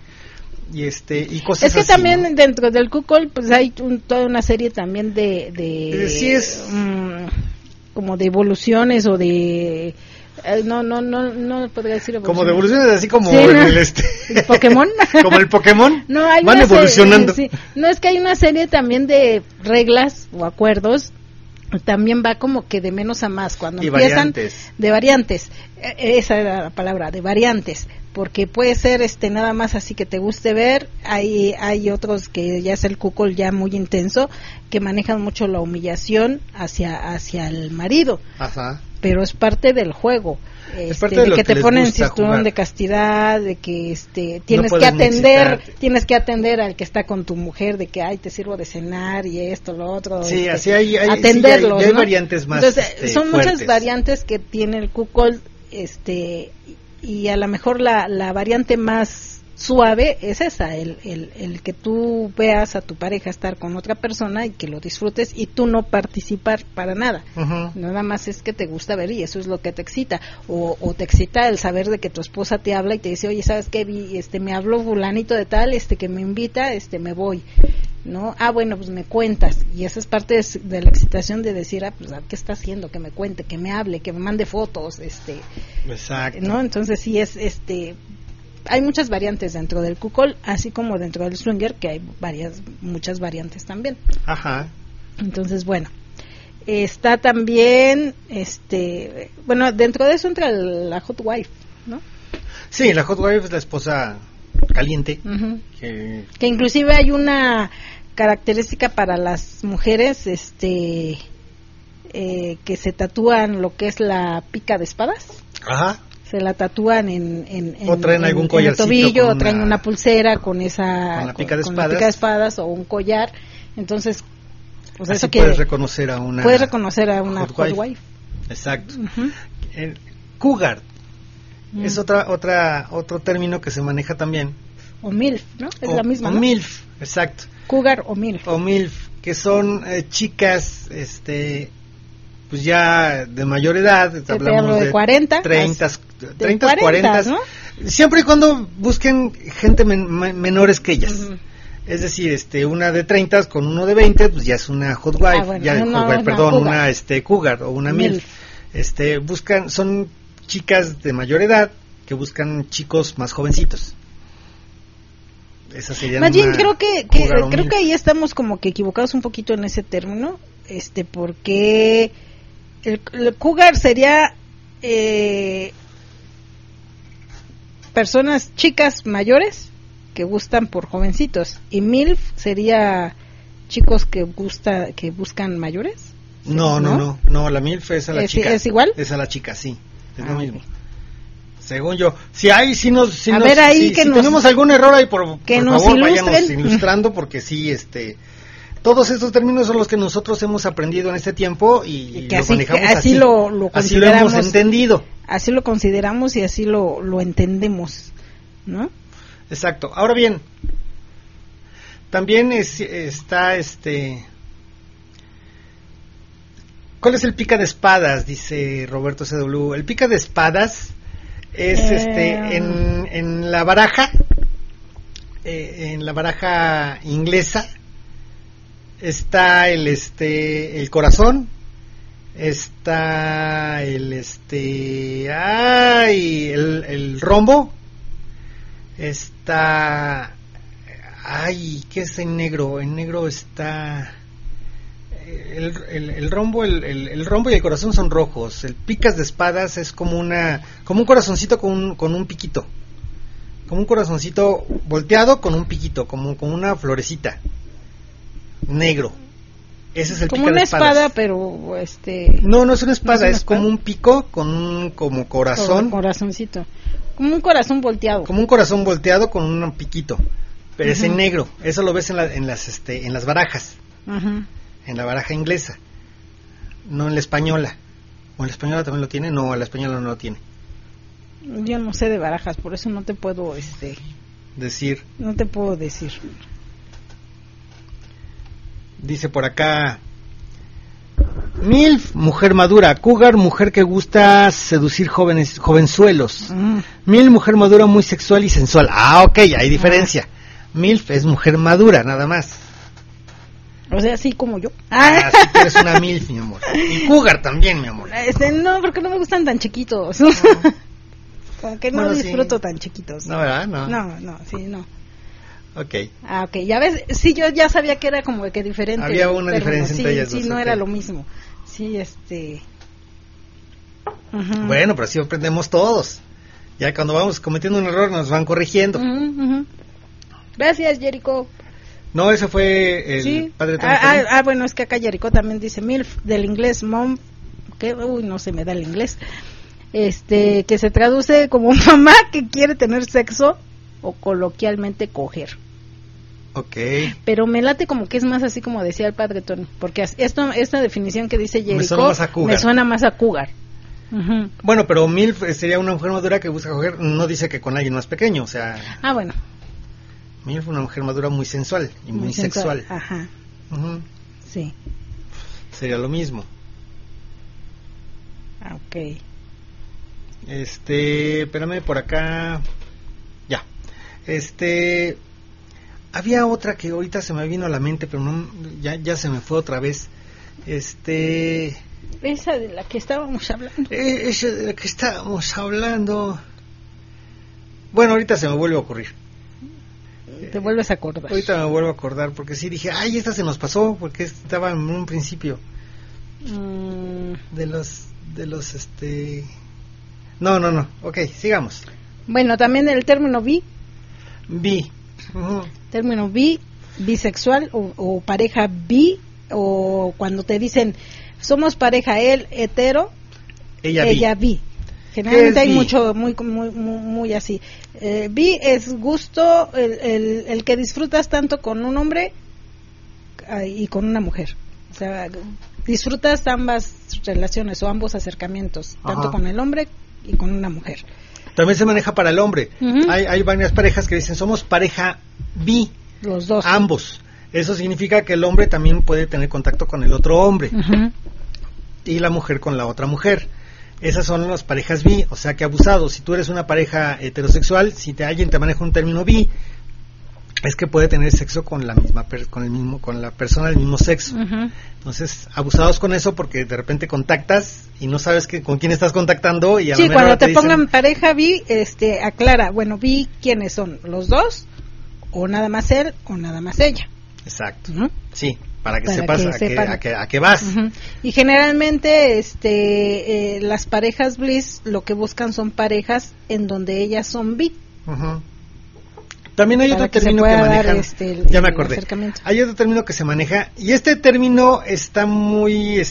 Y cosas es que así, también, ¿no? Dentro del cuckold pues hay toda una serie también sí es como de evoluciones o de no podría decir evoluciones. Como de evoluciones, así como sí, en ¿no? el Pokémon. Como el Pokémon. No, hay van evolucionando. Sí. No, es que hay una serie también de reglas o acuerdos, también va como que de menos a más cuando empiezan de variantes. Esa era la palabra, de variantes, porque puede ser nada más así que te guste ver. Hay otros que ya es el cuckold ya muy intenso, que manejan mucho la humillación hacia el marido. Ajá. Pero es parte del juego. Es parte de que te ponen cinturón de castidad, de que tienes que atender al que está con tu mujer, de que te sirvo de cenar y esto, lo otro. Sí, así hay atenderlos, hay ¿no? variantes más. Entonces, son fuertes. Muchas variantes que tiene el cuckold, y a lo mejor la variante más suave es esa, el que tú veas a tu pareja estar con otra persona y que lo disfrutes y tú no participar para nada. Uh-huh. Nada más es que te gusta ver y eso es lo que te excita, o te excita el saber de que tu esposa te habla y te dice, oye, ¿sabes qué? Me habló fulanito de tal, que me invita, me voy, ¿no? Bueno, pues me cuentas, y esa es parte de la excitación de decir, pues, ¿qué está haciendo? Que me cuente, que me hable, que me mande fotos, Exacto. ¿no? Entonces sí es, hay muchas variantes dentro del cuckold, así como dentro del swinger, que hay muchas variantes también. Ajá. Entonces, bueno, está también, dentro de eso entra la hot wife, ¿no? Sí, la hot wife es la esposa caliente. Uh-huh. Que inclusive hay una característica para las mujeres, que se tatúan lo que es la pica de espadas. Ajá. Se la tatúan o traen algún collarcito, el tobillo, o traen una pulsera con la pica de espadas o un collar. Entonces, pues así eso puedes reconocer a una hot wife. Exacto. Uh-huh. Cougar es otro término que se maneja también. O MILF, ¿no? Es la misma, o ¿no? MILF, exacto. Cougar o MILF. O MILF, que son chicas, pues ya de mayor edad, hablamos de 40, 30, 40, ¿no? Siempre y cuando busquen gente menores que ellas. Uh-huh. Es decir, una de 30 con uno de 20, pues ya es una hot wife, una cougar o una MILF. Son chicas de mayor edad que buscan chicos más jovencitos. Esa sería más bien creo que ahí estamos como que equivocados un poquito en ese término, porque el cougar sería personas chicas mayores que gustan por jovencitos, y MILF sería chicos que buscan mayores. No, la MILF es a la chica. ¿Es igual? Es a la chica, sí, es lo mismo. Okay. Según yo, si tenemos algún error ahí, por favor, váyanos ilustrando, porque sí, todos estos términos son los que nosotros hemos aprendido en este tiempo y que lo manejamos así lo hemos entendido. Así lo consideramos y así lo entendemos, ¿no? Exacto. Ahora bien, también está ¿cuál es el pica de espadas? Dice Roberto CW. El pica de espadas es en la baraja en la baraja inglesa está el corazón, está el rombo, está, ¿qué es en negro? En negro está el rombo, el rombo y el corazón son rojos. El picas de espadas es como un corazoncito con un piquito, como un corazoncito volteado con un piquito, como una florecita, negro. Ese es el como pica una de espadas. espada, pero no es una espada, ¿No es como un pico como corazón, corazoncito, como un corazón volteado, como un corazón volteado con un piquito, pero es en negro. Eso lo ves en las barajas. Uh-huh. En la baraja inglesa, no en la española. ¿O en la española también lo tiene? No, en la española no lo tiene. Yo no sé de barajas, por eso no te puedo decir. No te puedo decir. Dice por acá: MILF, mujer madura; cougar, mujer que gusta seducir jovenzuelos. MILF, mujer madura muy sexual y sensual. Ok, hay diferencia. MILF es mujer madura, nada más. O sea, así como yo. Sí, tú eres una MILF, mi amor. Y cougar también, mi amor. No, porque no me gustan tan chiquitos. Como que no disfruto tan chiquitos. No, ¿verdad? No, sí, no. Ok. Ok, ya ves, sí, yo ya sabía que era como que diferente. Había una diferencia entre ellas dos. Sí, no era lo mismo. Sí, Uh-huh. Bueno, pero así aprendemos todos. Ya cuando vamos cometiendo un error nos van corrigiendo. Uh-huh. Gracias, Jericho. No, ese fue el padre Tony. Bueno, es que acá Jericho también dice MILF, del inglés mom, que no se me da el inglés. Que se traduce como mamá que quiere tener sexo o coloquialmente coger. Ok. Pero me late como que es más así como decía el padre Tony, porque esta definición que dice Jericho me suena más a cougar. Uh-huh. Bueno, pero MILF sería una mujer madura que busca coger, no dice que con alguien más pequeño, o sea. Bueno. MILF una mujer madura muy sensual y muy sexual. Ajá. Uh-huh. Sí. Sería lo mismo. Ok. Espérame por acá. Ya. Había otra que ahorita se me vino a la mente, pero ya se me fue otra vez. Esa de la que estábamos hablando. Esa de la que estábamos hablando. Bueno, ahorita se me vuelve a ocurrir. Te vuelves a acordar. Ahorita me vuelvo a acordar porque sí dije, esta se nos pasó porque estaba en un principio. De los No. Ok, sigamos. Bueno, también el término bi. Uh-huh. Término bisexual o pareja bi, o cuando te dicen somos pareja él hetero, ella bi. Generalmente hay mucho muy así. Bi es gusto, el que disfrutas tanto con un hombre y con una mujer. O sea, disfrutas ambas relaciones o ambos acercamientos, tanto Ajá. con el hombre y con una mujer. También se maneja para el hombre. Uh-huh. Hay varias parejas que dicen somos pareja bi. Los dos. Ambos. Eso significa que el hombre también puede tener contacto con el otro hombre. Uh-huh. Y la mujer con la otra mujer. Esas son las parejas bi, o sea que abusado. Si tú eres una pareja heterosexual, si alguien te maneja un término bi, es que puede tener sexo con la persona del mismo sexo. Uh-huh. Entonces, abusados con eso porque de repente contactas y no sabes con quién estás contactando y a sí, la cuando te dicen, pongan pareja bi, aclara, bueno, bi, ¿quiénes son? ¿Los dos? ¿O nada más él o nada más ella? Exacto. Uh-huh. Sí, para que sepas a qué vas. Uh-huh. Y generalmente las parejas bliss lo que buscan son parejas en donde ellas son bi. Uh-huh. También hay Para otro que término se que pueda manejan. dar Ya me el acordé. acercamiento. Hay otro término que se maneja y este término está muy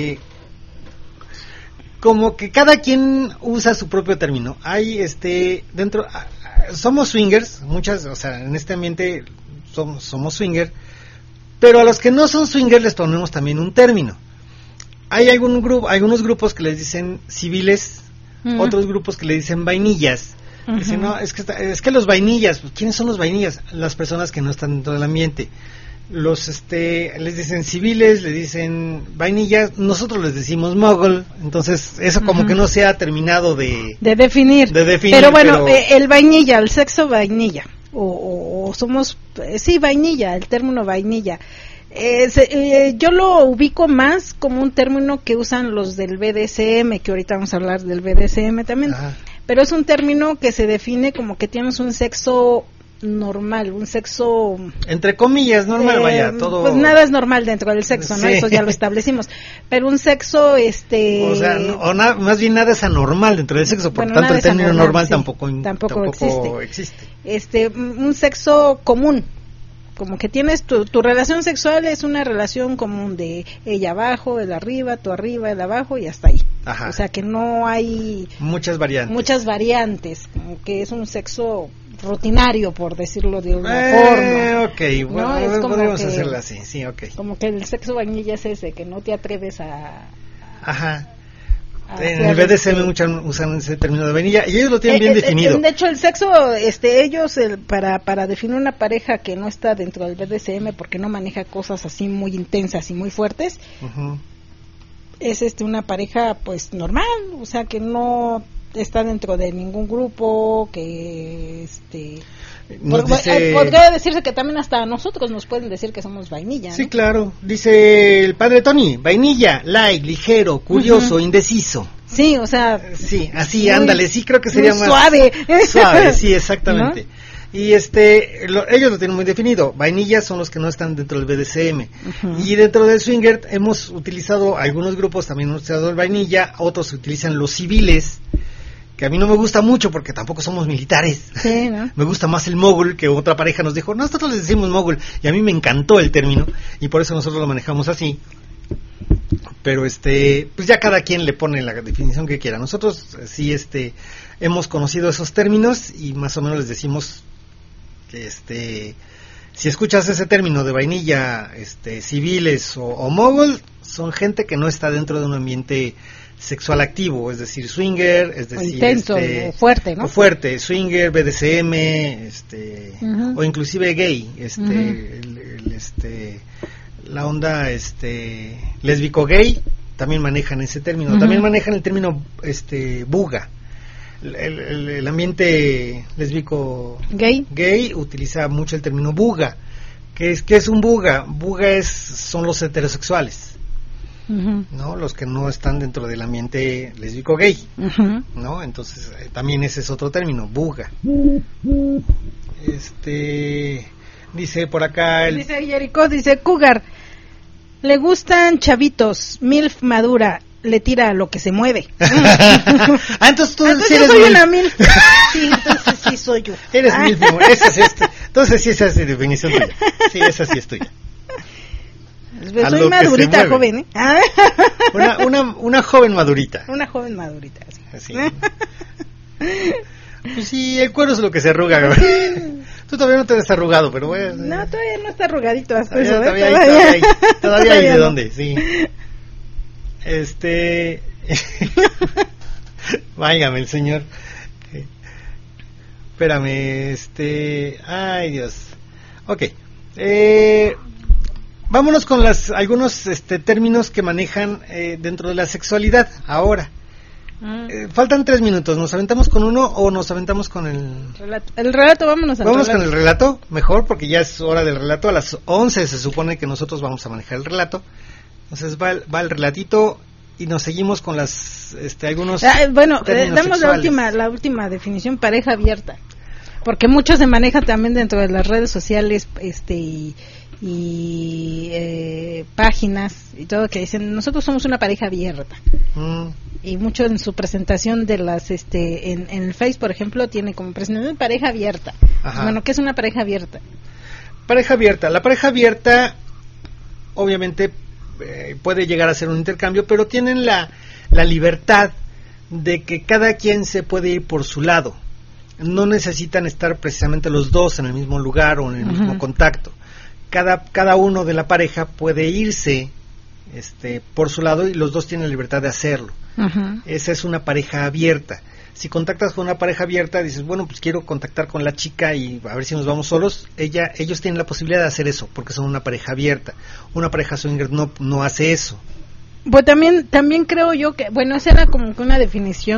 como que cada quien usa su propio término. Hay dentro somos swingers, o sea, en este ambiente somos swingers, pero a los que no son swingers les ponemos también un término. Hay algunos grupos que les dicen civiles, Uh-huh. otros grupos que le dicen vainillas. Uh-huh. Dicen, no, es que los vainillas, ¿quiénes son los vainillas? Las personas que no están dentro del ambiente. Les dicen civiles, le dicen vainillas, nosotros les decimos muggle, entonces eso como Uh-huh. que no se ha terminado de definir. De definir, pero bueno, pero el vainilla, el sexo vainilla o o somos, sí, vainilla, el término vainilla. Yo lo ubico más como un término que usan los del BDSM, que ahorita vamos a hablar del BDSM también. Ajá. Pero es un término que se define como que tienes un sexo normal, un sexo entre comillas normal, vaya, todo. Pues nada es normal dentro del sexo, ¿no? Sí. Eso ya lo establecimos. Pero un sexo, o sea, más bien nada es anormal dentro del sexo, por tanto el término anormal, normal sí, tampoco existe. Un sexo común. Como que tienes tu relación sexual es una relación común de ella abajo, él arriba, tú arriba, él abajo y hasta ahí. Ajá. O sea que no hay muchas variantes, como que es un sexo rutinario, por decirlo de una forma. Okay, bueno, ¿no? Podríamos hacerlo así, sí, okay. Como que el sexo vainilla es ese, que no te atreves a... Ajá. En el BDSM usan ese término de vainilla y ellos lo tienen bien definido. De hecho, el sexo, ellos para definir una pareja que no está dentro del BDSM porque no maneja cosas así muy intensas y muy fuertes, es una pareja pues normal, o sea que no está dentro de ningún grupo, que podría decirse que también hasta a nosotros nos pueden decir que somos vainilla, ¿no? Sí, claro. Dice el padre Tony, vainilla, light, ligero, curioso, indeciso. Sí, o sea... Sí, así, ándale, sí creo que sería más... Suave. Suave, sí, exactamente. ¿No? Y ellos lo tienen muy definido. Vainillas son los que no están dentro del BDSM. Y dentro del swinger hemos utilizado, algunos grupos también han utilizado el vainilla, otros utilizan los civiles, que a mí no me gusta mucho porque tampoco somos militares. Sí, ¿no? Me gusta más el mogul, que otra pareja nos dijo, nosotros les decimos mogul, y a mí me encantó el término, y por eso nosotros lo manejamos así. Pero pues ya cada quien le pone la definición que quiera. Nosotros sí hemos conocido esos términos y más o menos les decimos que si escuchas ese término de vainilla, civiles o mogul, son gente que no está dentro de un ambiente sexual activo, es decir, swinger, es decir, intenso, o fuerte, ¿no? O fuerte, swinger, BDSM, o inclusive gay, la onda, lésbico gay, también manejan ese término, también manejan el término, buga. El ambiente lésbico gay utiliza mucho el término buga. ¿Qué es un buga? Buga son los heterosexuales. ¿No? Los que no están dentro del ambiente lésbico gay, ¿no? Entonces también ese es otro término, buga. Dice por acá dice Jericho, dice cougar, le gustan chavitos, milf madura, le tira a lo que se mueve. Entonces tú entonces sí eres yo soy milf. Una milf. Sí, entonces sí soy yo. Eres milf, esa es entonces sí esa es la definición tuya. Sí, esa sí es tuya. Soy madurita, joven, ¿eh? Una joven madurita. Una joven madurita, sí. Pues sí, el cuero es lo que se arruga, ¿verdad? Tú todavía no te has arrugado, pero bueno. No, todavía no está arrugadito hasta todavía, eso, todavía hay de dónde, sí. Váyame el señor. Espérame, ay Dios. Ok. Vámonos con algunos términos que manejan dentro de la sexualidad ahora. Faltan 3 minutos, ¿nos aventamos con uno o nos aventamos con el relato? El relato, vámonos al relato. Con el relato, mejor, porque ya es hora del relato. A las 11 se supone que nosotros vamos a manejar el relato. Entonces va el relatito y nos seguimos con algunos damos la última definición, pareja abierta. Porque mucho se maneja también dentro de las redes sociales, y páginas y todo, que dicen nosotros somos una pareja abierta. Y mucho en su presentación de las en el Face, por ejemplo, tiene como presentación pareja abierta. Bueno, ¿qué es una pareja abierta? Pareja abierta, la pareja abierta obviamente puede llegar a ser un intercambio, pero tienen la libertad de que cada quien se puede ir por su lado. No necesitan estar precisamente los dos en el mismo lugar o en el mismo contacto. Cada uno de la pareja puede irse por su lado y los dos tienen libertad de hacerlo. Esa es una pareja abierta. Si contactas con una pareja abierta, dices, bueno, pues quiero contactar con la chica y a ver si nos vamos solos. Ellos tienen la posibilidad de hacer eso porque son una pareja abierta. Una pareja swinger no hace eso. Pues también creo yo que, bueno, esa era como que una definición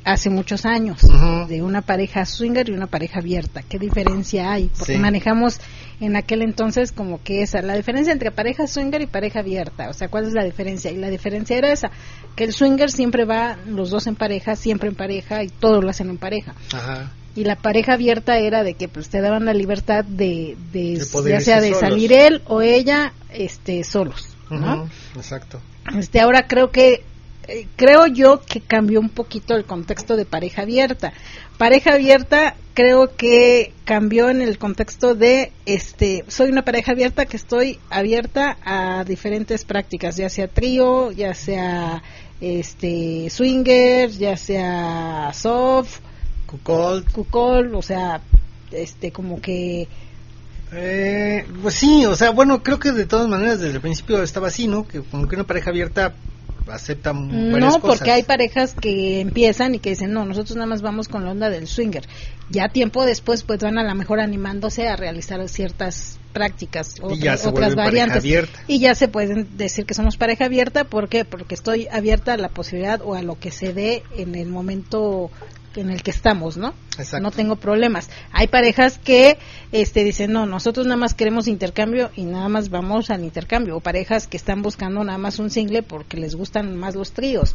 hace muchos años, de una pareja swinger y una pareja abierta. ¿Qué diferencia hay? Porque manejamos en aquel entonces como que la diferencia entre pareja swinger y pareja abierta, o sea, ¿cuál es la diferencia? Y la diferencia era esa, que el swinger siempre va los dos en pareja, siempre en pareja, y todos lo hacen en pareja. Ajá. Y la pareja abierta era de que pues te daban la libertad de ya sea de solos, salir él o ella solos, ¿no? Exacto. Ahora creo yo que cambió un poquito el contexto de pareja abierta. Pareja abierta creo que cambió en el contexto de soy una pareja abierta que estoy abierta a diferentes prácticas, ya sea trío, ya sea swinger, ya sea soft, cuckold, o sea, como que pues sí, o sea, bueno, creo que de todas maneras desde el principio estaba así, ¿no? Que como que una pareja abierta acepta varias cosas. Porque hay parejas que empiezan y que dicen, no, nosotros nada más vamos con la onda del swinger. Ya tiempo después pues van a lo mejor animándose a realizar ciertas prácticas, otras variantes, y ya se pueden decir que somos pareja abierta. ¿Por qué? Porque estoy abierta a la posibilidad o a lo que se dé en el momento en el que estamos, ¿no? Exacto. No tengo problemas. Hay parejas que dicen, no, nosotros nada más queremos intercambio y nada más vamos al intercambio, o parejas que están buscando nada más un single porque les gustan más los tríos.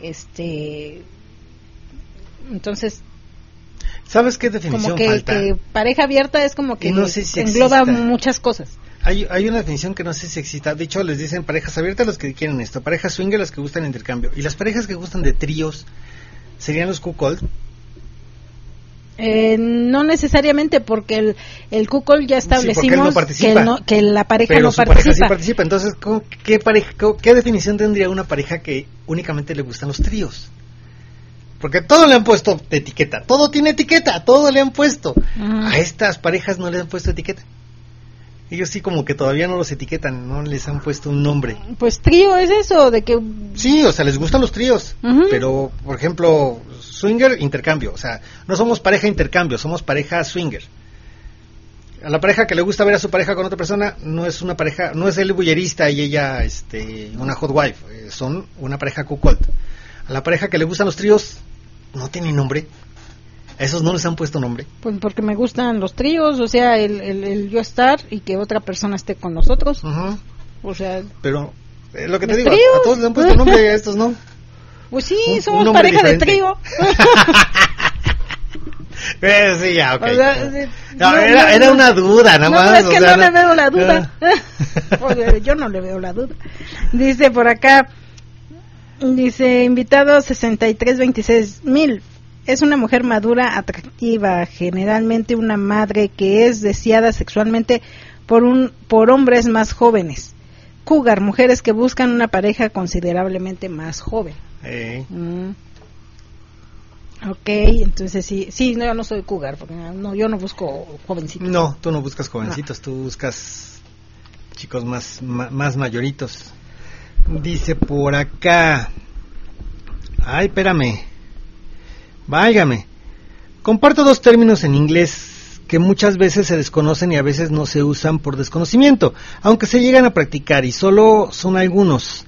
Entonces, ¿sabes qué definición como que, falta? Que pareja abierta es como que no sé si engloba exista. Muchas cosas. Hay una definición que no sé si exista. De hecho, les dicen parejas abiertas los que quieren esto, parejas swinger los que gustan el intercambio, y las parejas que gustan de tríos ¿serían los cuckold? No necesariamente, porque el cuckold ya establecimos que la pareja pero no su participa. Pareja sí participa. Entonces, ¿qué definición tendría una pareja que únicamente le gustan los tríos? Porque todo le han puesto etiqueta, todo tiene etiqueta, todo le han puesto. A estas parejas no les han puesto etiqueta. Ellos sí como que todavía no los etiquetan, no les han puesto un nombre. Pues trío es eso, de que... Sí, o sea, les gustan los tríos, pero, por ejemplo, swinger, intercambio. O sea, no somos pareja intercambio, somos pareja swinger. A la pareja que le gusta ver a su pareja con otra persona no es una pareja, no es el bullerista y ella una hot wife, son una pareja cuckold. A la pareja que le gustan los tríos no tiene nombre. ¿A esos no les han puesto nombre? Pues porque me gustan los tríos, o sea, el yo estar y que otra persona esté con nosotros. O sea... Pero, lo que te digo, tríos, a todos les han puesto nombre, a estos no. Pues sí, somos pareja diferente. De trío. Sí, ya, ok. O sea, era una duda, nada más. No, es que no le veo la duda. Yo no le veo la duda. Dice por acá, invitado 6326,000. Es una mujer madura, atractiva, generalmente una madre que es deseada sexualmente por hombres más jóvenes. Cougar, mujeres que buscan una pareja considerablemente más joven. Ok, entonces sí, no, yo no soy cougar, porque yo no busco jovencitos. No, tú no buscas jovencitos, tú buscas chicos más mayoritos. Dice por acá, ay, espérame, váyame, comparto dos términos en inglés que muchas veces se desconocen y a veces no se usan por desconocimiento, aunque se llegan a practicar, y solo son algunos.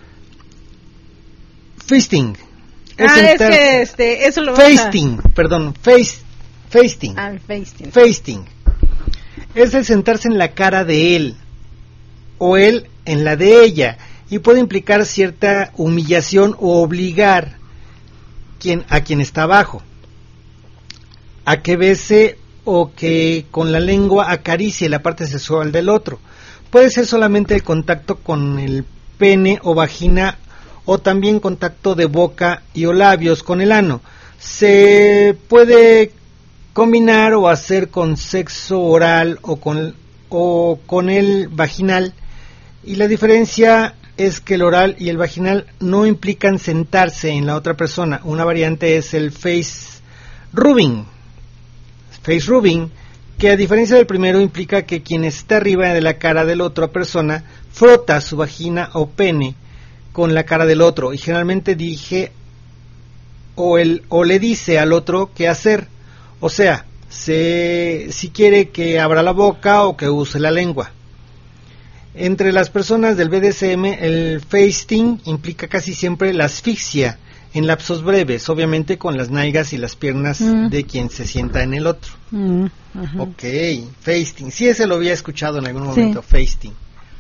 Fisting. Eso lo Fasting, perdón, fasting. Fasting. Es el sentarse en la cara de él o él en la de ella, y puede implicar cierta humillación o obligar a quien está abajo a que bese o que con la lengua acaricie la parte sexual del otro. Puede ser solamente el contacto con el pene o vagina, o también contacto de boca y o labios con el ano. Se puede combinar o hacer con sexo oral o con el vaginal, y la diferencia es que el oral y el vaginal no implican sentarse en la otra persona. Una variante es el face rubbing, que a diferencia del primero implica que quien está arriba de la cara de la otra persona frota su vagina o pene con la cara del otro, y generalmente le dice al otro qué hacer, o sea, si quiere que abra la boca o que use la lengua. Entre las personas del BDSM, el fasting implica casi siempre la asfixia en lapsos breves, obviamente con las nalgas y las piernas de quien se sienta en el otro. Ok, feisting. Sí, ese lo había escuchado en algún momento, feisting.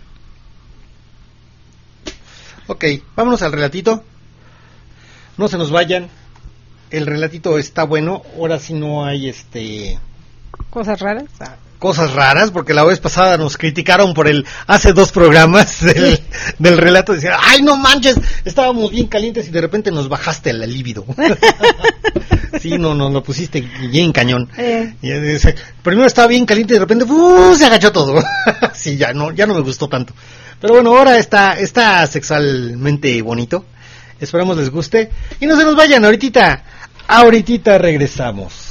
Ok, vámonos al relatito. No se nos vayan. El relatito está bueno. Ahora sí no hay cosas raras. Cosas raras, porque la vez pasada nos criticaron por hace 2 programas del relato. Decían, ay, no manches, estábamos bien calientes y de repente nos bajaste el líbido. Sí, no, nos lo pusiste bien cañón. Primero estaba bien caliente y de repente se agachó todo. Sí, ya no me gustó tanto. Pero bueno, ahora está sexualmente bonito. Esperamos les guste. Y no se nos vayan, ahorita regresamos.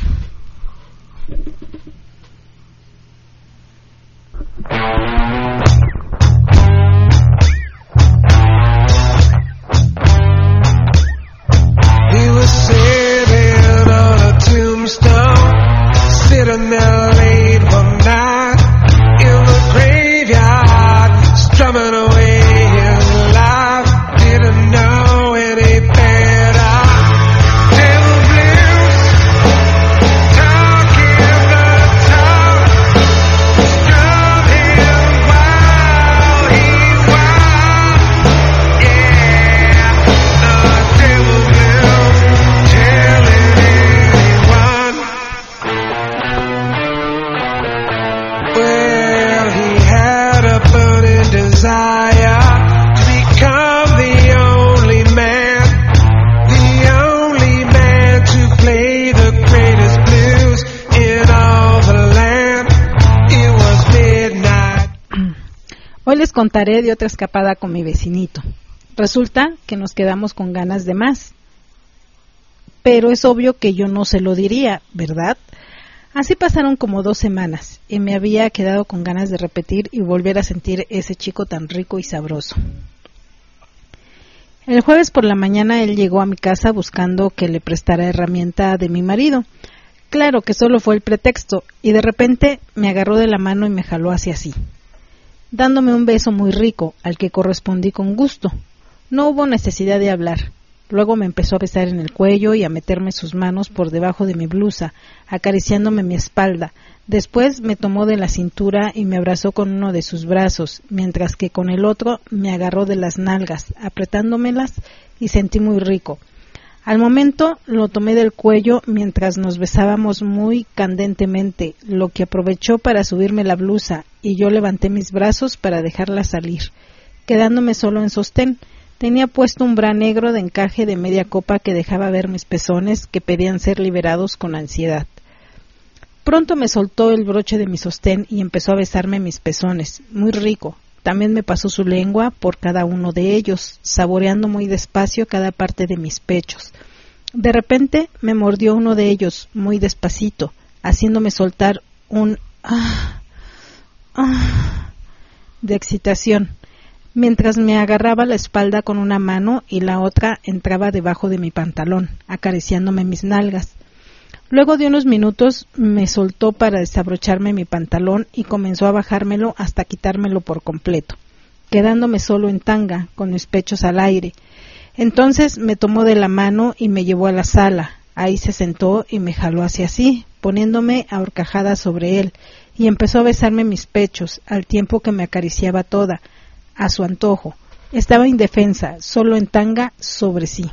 He was sitting on a tombstone, sitting there late one night in the graveyard, strumming away his life. Didn't know any better. Devil blues, talking the talk, drove him while he was, yeah, the devil blues, telling anyone. Well, he had a burning desire to become the only man to play the greatest blues in all the land. It was midnight. Hoy les contaré de otra escapada con mi vecinito. Resulta que nos quedamos con ganas de más. Pero es obvio que yo no se lo diría, ¿verdad? Así pasaron como 2 semanas y me había quedado con ganas de repetir y volver a sentir ese chico tan rico y sabroso. El jueves por la mañana él llegó a mi casa buscando que le prestara herramienta de mi marido. Claro que solo fue el pretexto y de repente me agarró de la mano y me jaló hacia sí, dándome un beso muy rico al que correspondí con gusto. No hubo necesidad de hablar. Luego me empezó a besar en el cuello y a meterme sus manos por debajo de mi blusa, acariciándome mi espalda. Después me tomó de la cintura y me abrazó con uno de sus brazos, mientras que con el otro me agarró de las nalgas, apretándomelas, y sentí muy rico. Al momento lo tomé del cuello mientras nos besábamos muy candentemente, lo que aprovechó para subirme la blusa, y yo levanté mis brazos para dejarla salir, quedándome solo en sostén. Tenía puesto un bra negro de encaje de media copa que dejaba ver mis pezones que pedían ser liberados con ansiedad. Pronto me soltó el broche de mi sostén y empezó a besarme mis pezones, muy rico. También me pasó su lengua por cada uno de ellos, saboreando muy despacio cada parte de mis pechos. De repente me mordió uno de ellos, muy despacito, haciéndome soltar un de excitación, mientras me agarraba la espalda con una mano y la otra entraba debajo de mi pantalón, acariciándome mis nalgas. Luego de unos minutos me soltó para desabrocharme mi pantalón y comenzó a bajármelo hasta quitármelo por completo, quedándome solo en tanga, con mis pechos al aire. Entonces me tomó de la mano y me llevó a la sala. Ahí se sentó y me jaló hacia sí, poniéndome a horcajadas sobre él, y empezó a besarme mis pechos, al tiempo que me acariciaba toda, a su antojo. Estaba indefensa, solo en tanga sobre sí.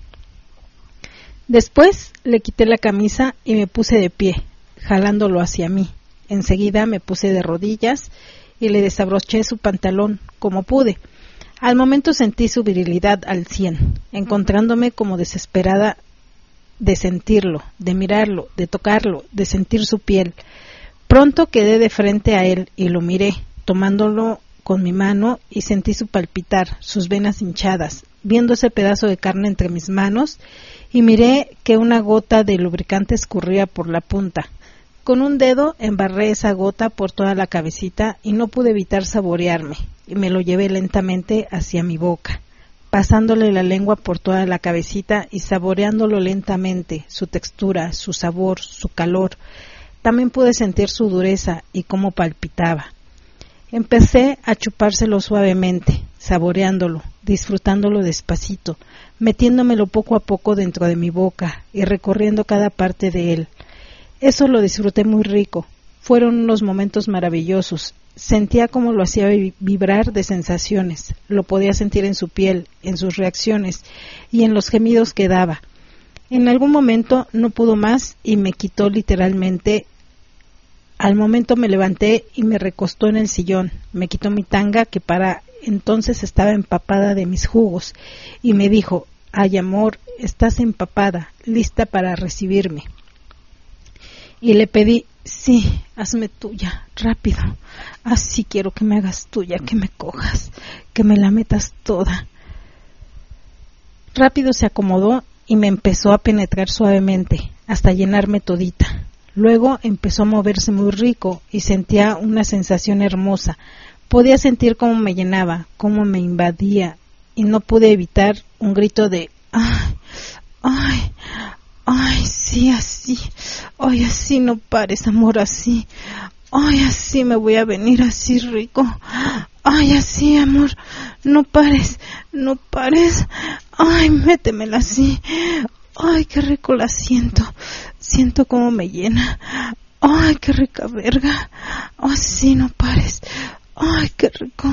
Después le quité la camisa y me puse de pie, jalándolo hacia mí. Enseguida me puse de rodillas y le desabroché su pantalón como pude. Al momento sentí su virilidad al 100, encontrándome como desesperada de sentirlo, de mirarlo, de tocarlo, de sentir su piel. Pronto quedé de frente a él y lo miré, tomándolo con mi mano, y sentí su palpitar, sus venas hinchadas, viendo ese pedazo de carne entre mis manos, y miré que una gota de lubricante escurría por la punta. Con un dedo embarré esa gota por toda la cabecita y no pude evitar saborearme, y me lo llevé lentamente hacia mi boca, pasándole la lengua por toda la cabecita y saboreándolo lentamente, su textura, su sabor, su calor. También pude sentir su dureza y cómo palpitaba. Empecé a chupárselo suavemente, saboreándolo, disfrutándolo despacito, metiéndomelo poco a poco dentro de mi boca y recorriendo cada parte de él. Eso lo disfruté muy rico. Fueron unos momentos maravillosos. Sentía como lo hacía vibrar de sensaciones. Lo podía sentir en su piel, en sus reacciones y en los gemidos que daba. En algún momento no pudo más y me quitó literalmente. Al momento me levanté y me recostó en el sillón. Me quitó mi tanga, que para entonces estaba empapada de mis jugos, y me dijo: «Ay, amor, estás empapada, lista para recibirme». Y le pedí: «Sí, hazme tuya, rápido. Así quiero que me hagas tuya, que me cojas, que me la metas toda». Rápido se acomodó y me empezó a penetrar suavemente, hasta llenarme todita. Luego empezó a moverse muy rico y sentía una sensación hermosa. Podía sentir cómo me llenaba, cómo me invadía, y no pude evitar un grito de ¡ay! ¡Ay! ¡Ay, sí, así! ¡Ay, así no pares, amor, así! ¡Ay, así me voy a venir, así rico! ¡Ay, así, amor! ¡No pares! ¡No pares! ¡Ay, métemela así! ¡Ay, qué rico la siento! Siento cómo me llena. ¡Ay, qué rica verga! ¡Ay, sí, no pares! ¡Ay, qué rico!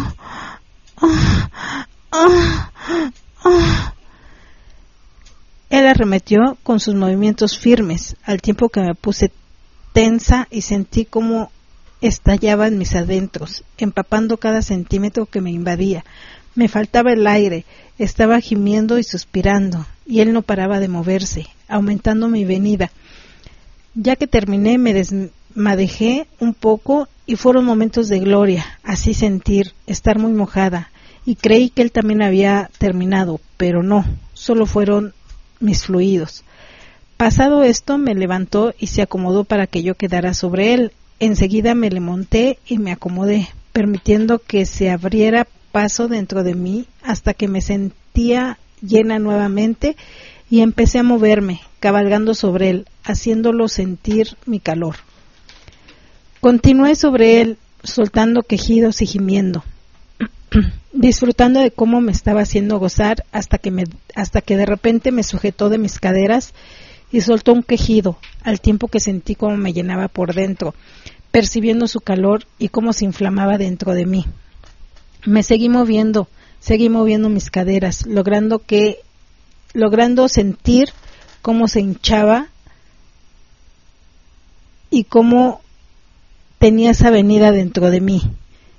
Él arremetió con sus movimientos firmes, al tiempo que me puse tensa y sentí cómo estallaba en mis adentros, empapando cada centímetro que me invadía. Me faltaba el aire, estaba gimiendo y suspirando, y él no paraba de moverse, aumentando mi venida. Ya que terminé, me desmadejé un poco y fueron momentos de gloria, así sentir, estar muy mojada, y creí que él también había terminado, pero no, solo fueron mis fluidos. Pasado esto, me levantó y se acomodó para que yo quedara sobre él. Enseguida me le monté y me acomodé, permitiendo que se abriera paso dentro de mí hasta que me sentía llena nuevamente y empecé a moverme, cabalgando sobre él, haciéndolo sentir mi calor. Continué sobre él, soltando quejidos y gimiendo, disfrutando de cómo me estaba haciendo gozar hasta que de repente me sujetó de mis caderas y soltó un quejido, al tiempo que sentí cómo me llenaba por dentro, percibiendo su calor y cómo se inflamaba dentro de mí. Me seguí moviendo mis caderas, logrando sentir cómo se hinchaba y cómo tenía esa venida dentro de mí.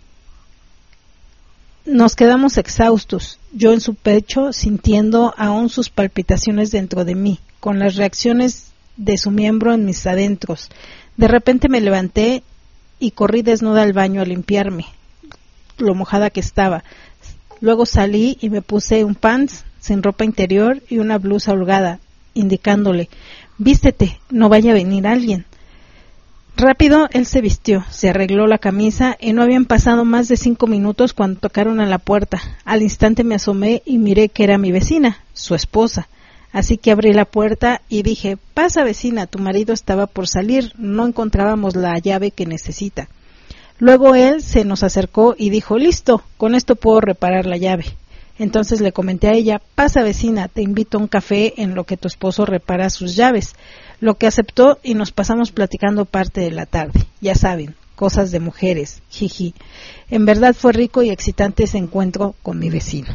Nos quedamos exhaustos, yo en su pecho, sintiendo aún sus palpitaciones dentro de mí, con las reacciones de su miembro en mis adentros. De repente me levanté y corrí desnuda al baño a limpiarme, lo mojada que estaba. Luego salí y me puse un pants sin ropa interior y una blusa holgada, indicándole: «Vístete, no vaya a venir alguien». Rápido él se vistió, se arregló la camisa y no habían pasado más de 5 minutos cuando tocaron a la puerta. Al instante me asomé y miré que era mi vecina, su esposa. Así que abrí la puerta y dije: «Pasa, vecina, tu marido estaba por salir, no encontrábamos la llave que necesita». Luego él se nos acercó y dijo: «Listo, con esto puedo reparar la llave». Entonces le comenté a ella: «Pasa, vecina, te invito a un café en lo que tu esposo repara sus llaves», lo que aceptó y nos pasamos platicando parte de la tarde. Ya saben, cosas de mujeres, jiji. En verdad fue rico y excitante ese encuentro con mi vecino.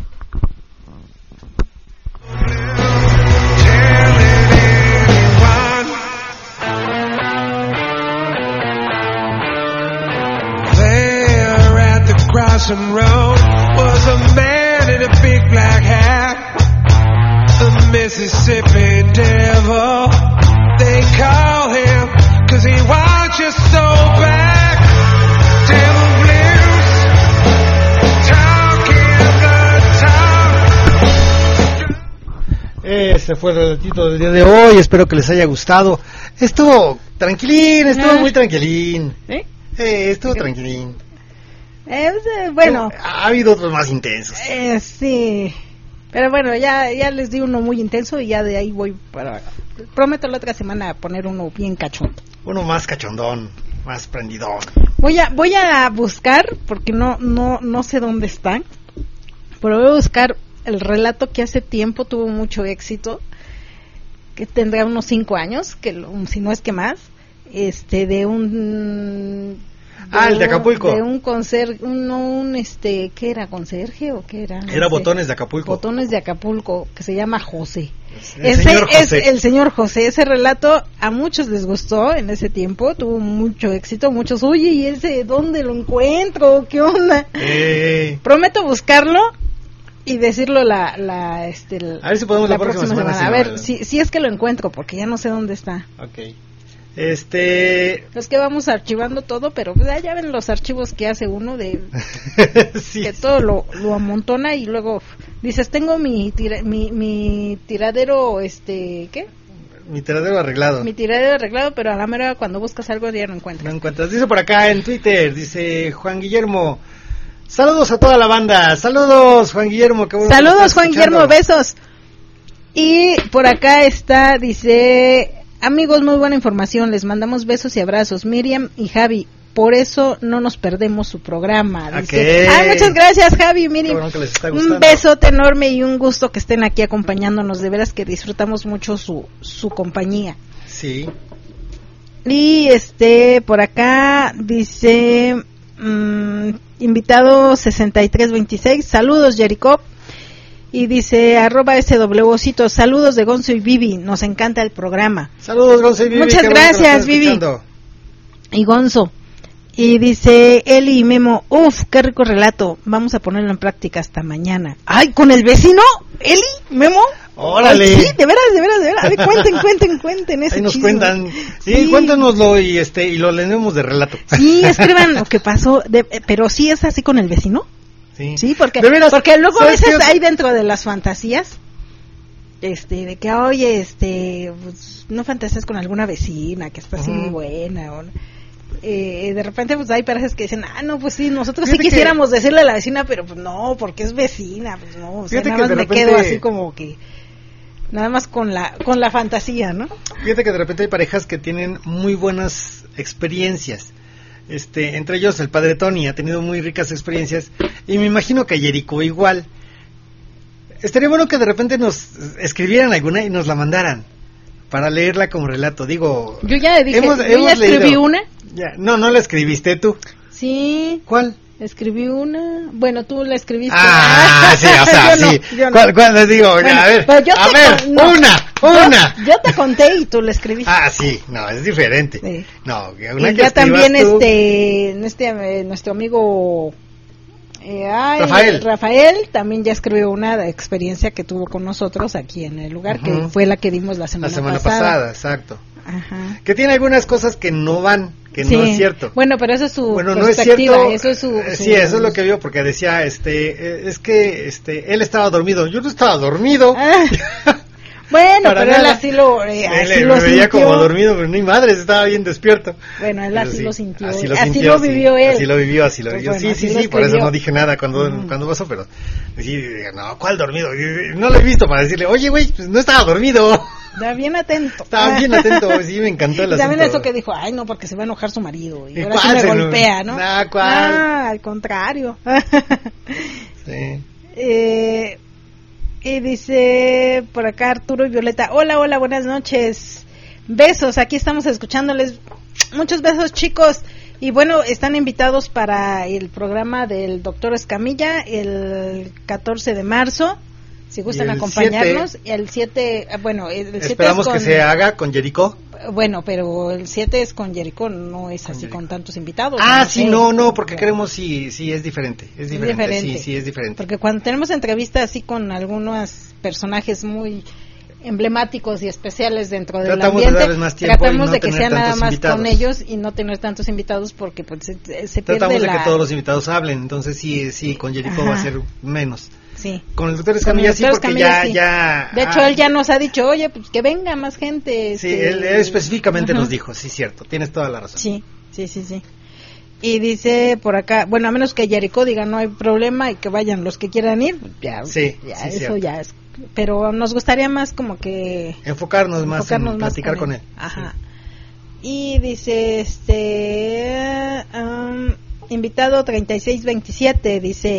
There at the crossing road was a man in a big black hat, the Mississippi Devil. They call him 'cause he wants you so bad. Devil blues, talking the talk. Este fue el relatito del día de hoy, espero que les haya gustado. Estuvo tranquilín, estuvo muy tranquilín. Estuvo tranquilín. Bueno, ha habido otros más intensos. Sí. Pero bueno, ya les di uno muy intenso y ya de ahí voy para... Prometo la otra semana poner uno bien cachondo. Uno más cachondón, más prendidón. Voy a buscar, porque no sé dónde están, pero voy a buscar el relato que hace tiempo tuvo mucho éxito, que tendrá unos 5 años, si no es que más, de un... el de Acapulco. De un conserje, ¿qué era? ¿Conserje o qué era? No era sé. Botones de Acapulco. Botones de Acapulco, que se llama José. Señor José. Es el señor José. Ese relato a muchos les gustó en ese tiempo, tuvo mucho éxito. Muchos, oye, ¿y ese dónde lo encuentro? ¿Qué onda? Prometo buscarlo y decirlo a ver si podemos la próxima semana. A ver, si es que lo encuentro, porque ya no sé dónde está. Ok. Es que vamos archivando todo, pero pues, ya ven los archivos que hace uno de sí. Que todo lo amontona y luego dices, tengo mi tiradero, ¿qué? Mi tiradero arreglado. Mi tiradero arreglado, pero a la mera cuando buscas algo ya no encuentras. No encuentras. Dice por acá en Twitter, dice Juan Guillermo, saludos a toda la banda. Saludos, Juan Guillermo. Qué bueno. Saludos, Juan Guillermo, besos. Y por acá dice... Amigos, muy buena información, les mandamos besos y abrazos, Miriam y Javi, por eso no nos perdemos su programa. Dice. Muchas gracias, Javi, Miriam. Bueno que les está gustando. Un besote enorme y un gusto que estén aquí acompañándonos, de veras que disfrutamos mucho su compañía. Sí. Y por acá dice invitado 6326, saludos Jericó. Y dice, @SWcito, saludos de Gonzo y Vivi, nos encanta el programa. Saludos, Gonzo y Vivi. Muchas gracias, Vivi. Y Gonzo. Y dice Eli y Memo, qué rico relato, vamos a ponerlo en práctica hasta mañana. ¡Ay, con el vecino! ¿Eli? ¿Memo? ¡Órale! Ay, sí, de veras. A ver, cuenten ese ahí nos chisme. cuentan. Sí, cuéntanoslo y lo leemos de relato. Sí, escriban lo que pasó, pero sí es así con el vecino. Sí, porque luego a veces hay dentro de las fantasías de que oye, pues, no fantasías con alguna vecina que está así muy buena o de repente pues hay parejas que dicen, no, pues sí, nosotros sí quisiéramos decirle a la vecina, pero pues no, porque es vecina, pues no, o sea, nada más me quedo así como que nada más con la fantasía, ¿no? Fíjate que de repente hay parejas que tienen muy buenas experiencias. Entre ellos el padre Tony ha tenido muy ricas experiencias y me imagino que Jericó igual. Estaría bueno que de repente nos escribieran alguna y nos la mandaran para leerla como relato. Digo, yo ya dije, yo ya escribí leído. Una. Ya, no la escribiste tú. Sí. ¿Cuál? Escribí una. Bueno, tú la escribiste. Sí, o sea, sí. No. ¿Cuál les digo? Bueno, a ver, una. Yo te conté y tú la escribiste. Sí, no, es diferente. Sí. No, una y que ya también tú... nuestro amigo Rafael también ya escribió una experiencia que tuvo con nosotros aquí en el lugar, que fue la que dimos la semana pasada. Exacto. Ajá. Que tiene algunas cosas que no van, que no es cierto. Bueno, pero eso es su perspectiva, no es cierto. Eso es su sí, eso es lo que vio, porque decía, es que él estaba dormido. Yo no estaba dormido. Bueno, pero él así lo me veía como dormido, pero ni madres, estaba bien despierto. Bueno, él así lo sintió. Así lo vivió él. Así lo vivió. Bueno, sí, por eso no dije nada cuando pasó, pero sí, no, ¿cuál dormido? No lo he visto para decirle, oye, güey, pues no estaba dormido. Estaba bien atento. Sí, me encantó el asunto. Y también eso que dijo, no, porque se va a enojar su marido. Y ahora sí me golpea, ¿no? ¿Cuál? Al contrario. Sí. Y dice por acá Arturo y Violeta, hola, buenas noches. Besos, aquí estamos escuchándoles. Muchos besos, chicos. Y bueno, están invitados para el programa del doctor Escamilla el 14 de marzo. Si gustan acompañarnos, el 7, bueno, el 7 esperamos que se haga con Jericó. Bueno, pero el 7 es con Jericó, no es así con tantos invitados. No, porque queremos sí es diferente. Es diferente. Sí, es diferente. Porque cuando tenemos entrevistas así con algunos personajes muy emblemáticos y especiales dentro del ambiente, de darles más tiempo tratamos y no de que sea nada más invitados. Con ellos y no tener tantos invitados porque pues se pierde tratamos de que todos los invitados hablen, entonces sí, con Jericó va a ser menos. Sí. Con el doctor Escamilla sí, porque ya... De hecho, él ya nos ha dicho, oye, pues que venga más gente. Sí, él específicamente nos dijo, sí, cierto, tienes toda la razón. Sí. Y dice por acá, bueno, a menos que Jericó diga no hay problema y que vayan los que quieran ir, eso cierto. ya es. Pero nos gustaría más como que... Enfocarnos más en platicar con él. Ajá. Sí. Y dice, invitado 3627, dice...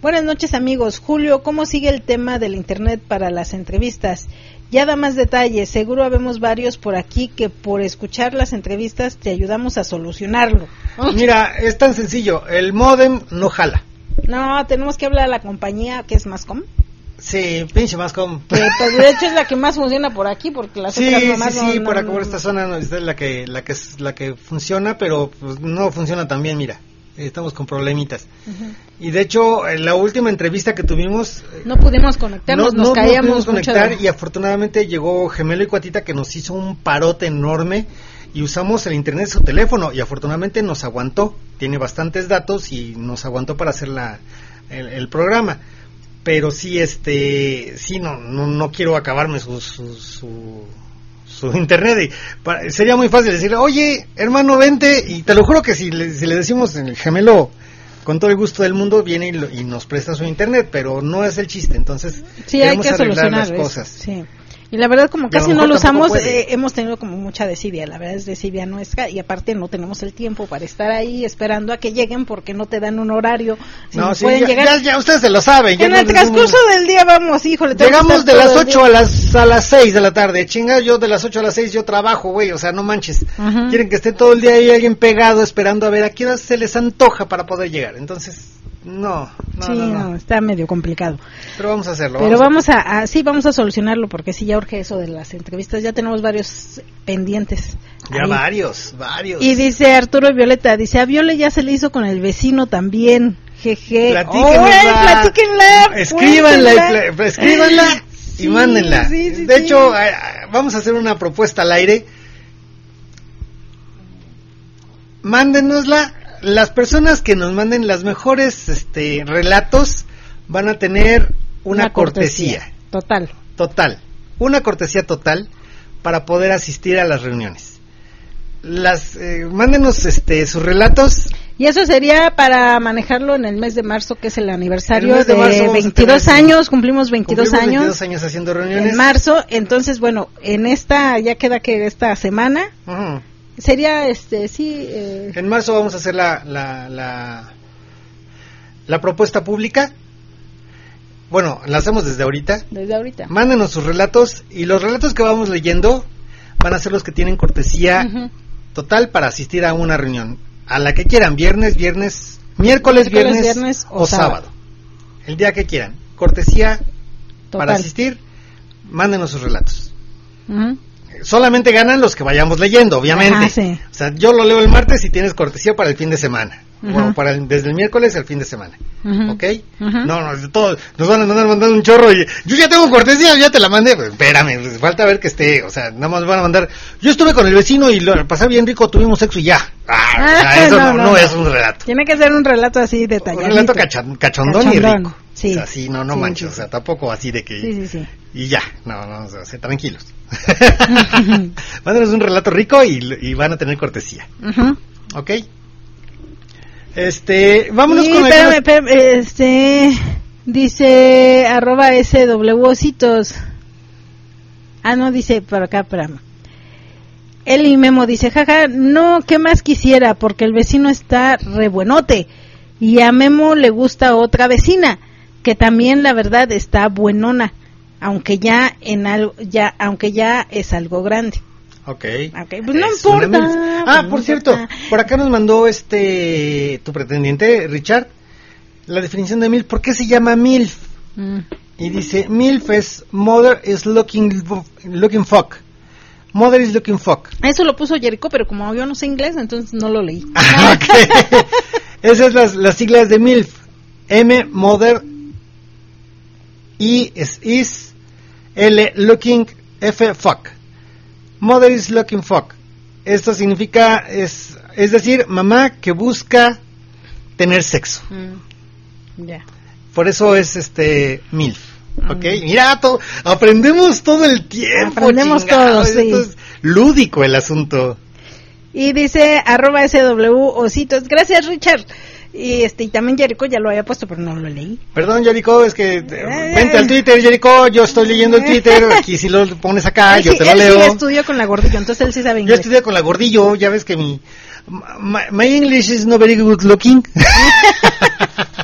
Buenas noches, amigos. Julio, ¿cómo sigue el tema del internet para las entrevistas? Ya da más detalles. Seguro habemos varios por aquí que por escuchar las entrevistas te ayudamos a solucionarlo. Mira, es tan sencillo. El módem no jala. No, tenemos que hablar a la compañía que es Mascom. Sí, pinche Mascom. Pues, de hecho es la que más funciona por aquí, porque las otras nomás por acá, por esta zona no, es la que funciona, pero pues, no funciona tan bien, mira. Estamos con problemitas. Uh-huh. Y de hecho, en la última entrevista que tuvimos... no pudimos conectarnos, nos caíamos. No pudimos conectar y afortunadamente llegó Gemelo y Cuatita que nos hizo un parote enorme y usamos el internet de su teléfono y afortunadamente nos aguantó. Tiene bastantes datos y nos aguantó para hacer el programa. Pero sí, no quiero acabarme su internet. Sería muy fácil decirle, oye, hermano, vente, y te lo juro que si le decimos el Gemelo, con todo el gusto del mundo, viene y nos presta su internet, pero no es el chiste, entonces sí, hay que solucionar las cosas. Sí. Y la verdad, como casi no lo usamos, hemos tenido como mucha desidia, la verdad es desidia nuestra, y aparte no tenemos el tiempo para estar ahí esperando a que lleguen porque no te dan un horario. Si no, sí, pueden llegar. Ya ustedes se lo saben. En el transcurso del día vamos, híjole. Llegamos de las 8 a las 6 de la tarde, chinga, yo de las 8 a las 6 yo trabajo, güey, o sea, no manches. Uh-huh. Quieren que esté todo el día ahí alguien pegado esperando a ver a qué hora se les antoja para poder llegar, entonces... No, está medio complicado. Pero vamos a hacerlo. Pero vamos a solucionarlo porque sí ya urge eso de las entrevistas, ya tenemos varios pendientes. Ya ahí. Varios. Y dice Arturo Violeta, dice, a Viole ya se le hizo con el vecino también, jeje. Platíquenla. Escríbanla y mándenla. Sí, de hecho, vamos a hacer una propuesta al aire. Mándenosla. Las personas que nos manden las mejores relatos van a tener una cortesía. Total. Una cortesía total para poder asistir a las reuniones. Mándenos sus relatos. Y eso sería para manejarlo en el mes de marzo, que es el aniversario de 22 años. Cumplimos 22 años. 22 años haciendo reuniones. En marzo, entonces, bueno, en ya queda que esta semana... Uh-huh. Sería en marzo vamos a hacer la propuesta pública. Bueno, la hacemos desde ahorita. Mándenos sus relatos y los relatos que vamos leyendo van a ser los que tienen cortesía uh-huh. total para asistir a una reunión, a la que quieran, miércoles, viernes o sábado. El día que quieran. Cortesía total. Para asistir, mándenos sus relatos. Uh-huh. Solamente ganan los que vayamos leyendo, obviamente. Ajá, sí. O sea, yo lo leo el martes y tienes cortesía para el fin de semana. Uh-huh. Bueno, desde el miércoles al fin de semana. Uh-huh. ¿Ok? Uh-huh. No, todo, nos van a mandar un chorro y yo ya tengo cortesía, ya te la mandé. Pues, espérame, falta ver que esté, o sea, nada más van a mandar. Yo estuve con el vecino y lo pasé bien rico, tuvimos sexo y ya. Eso no es un relato. Tiene que ser un relato así detalladito. Un relato cachondón y rico. Sí. O sea, sí, no manches, o sea, tampoco así de que... Sí. Y ya, no, o sea, tranquilos. Mándenos un relato rico y van a tener cortesía. Uh-huh. ¿Ok? Vámonos con dice @SWOcitos. No, dice por acá, espérame. Eli Memo dice, jaja, no, ¿qué más quisiera? Porque el vecino está re buenote y a Memo le gusta otra vecina que también la verdad está buenona, aunque ya es algo grande. Okay, pues no importa. Por cierto, por acá nos mandó tu pretendiente Richard la definición de MILF. ¿Por qué se llama MILF? Y dice, MILF es Mother is looking fuck. Mother is looking fuck. Eso lo puso Jericho, pero como yo no sé inglés, entonces no lo leí. Okay. Esas las siglas de MILF. M, Mother, I is L, looking, F, fuck. Mother is looking fuck. Esto significa, es decir, mamá que busca tener sexo. Ya. Por eso es MILF. ¿Ok? Mira, aprendemos todo el tiempo. Aprendemos todo, sí. Esto es lúdico el asunto. Y dice @SWOcitos. Gracias, Richard. Y también Jericho ya lo había puesto, pero no lo leí. Perdón, Jericho, es que vente al Twitter, Jericho, yo estoy leyendo el Twitter, aquí si lo pones acá, yo te lo leo. Él sí estudió con la Gordillo, entonces él sí sabe inglés. Yo estudié con la Gordillo, ya ves que my English is not very good looking.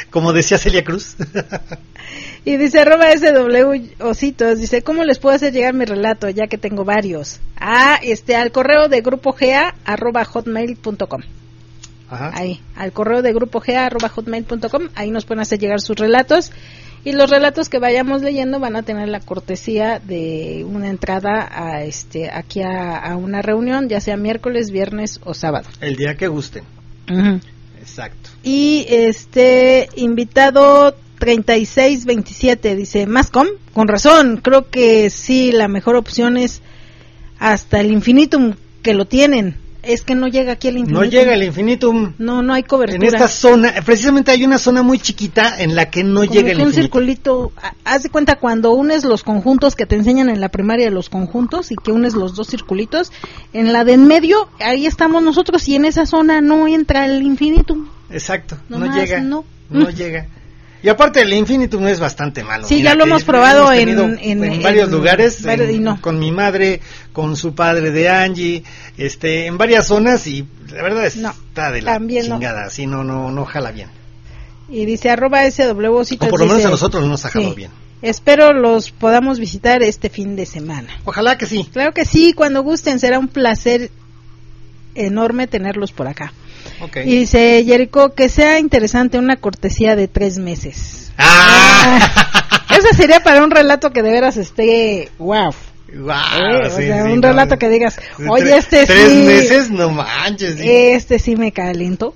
como decía Celia Cruz. Y dice @SW Ositos, dice, ¿cómo les puedo hacer llegar mi relato? Ya que tengo varios. Al correo de grupogea@hotmail.com. Ajá. Ahí, al correo de grupogea@hotmail.com, ahí nos pueden hacer llegar sus relatos. Y los relatos que vayamos leyendo van a tener la cortesía de una entrada aquí a una reunión, ya sea miércoles, viernes o sábado. El día que gusten. Uh-huh. Exacto. Y invitado 3627 dice, ¿Mascom? Con razón, creo que sí, la mejor opción es hasta el infinitum, que lo tienen. Es que no llega aquí el infinitum. No llega el infinitum. No hay cobertura. En esta zona, precisamente hay una zona muy chiquita en la que no llega el infinitum. Un circulito, haz de cuenta cuando unes los conjuntos que te enseñan en la primaria, los conjuntos, y que unes los dos circulitos, en la de en medio, ahí estamos nosotros, y en esa zona no entra el infinitum. Exacto, no llega. No llega. Y aparte el infinitum es bastante malo. Sí, ya lo hemos probado en varios lugares, no. Con mi madre, con su padre de Angie, en varias zonas, y la verdad está de la chingada, así no jala bien. Y dice @SW, o por lo menos a nosotros no nos ha jalado bien. Espero los podamos visitar este fin de semana. Ojalá que sí. Claro que sí, cuando gusten, será un placer enorme tenerlos por acá. Okay. Y dice Jerico, que sea interesante una cortesía de 3 meses. Esa sería para un relato que de veras esté wow. Un relato que digas, oye, 3 meses, no manches. Sí. Sí me calentó.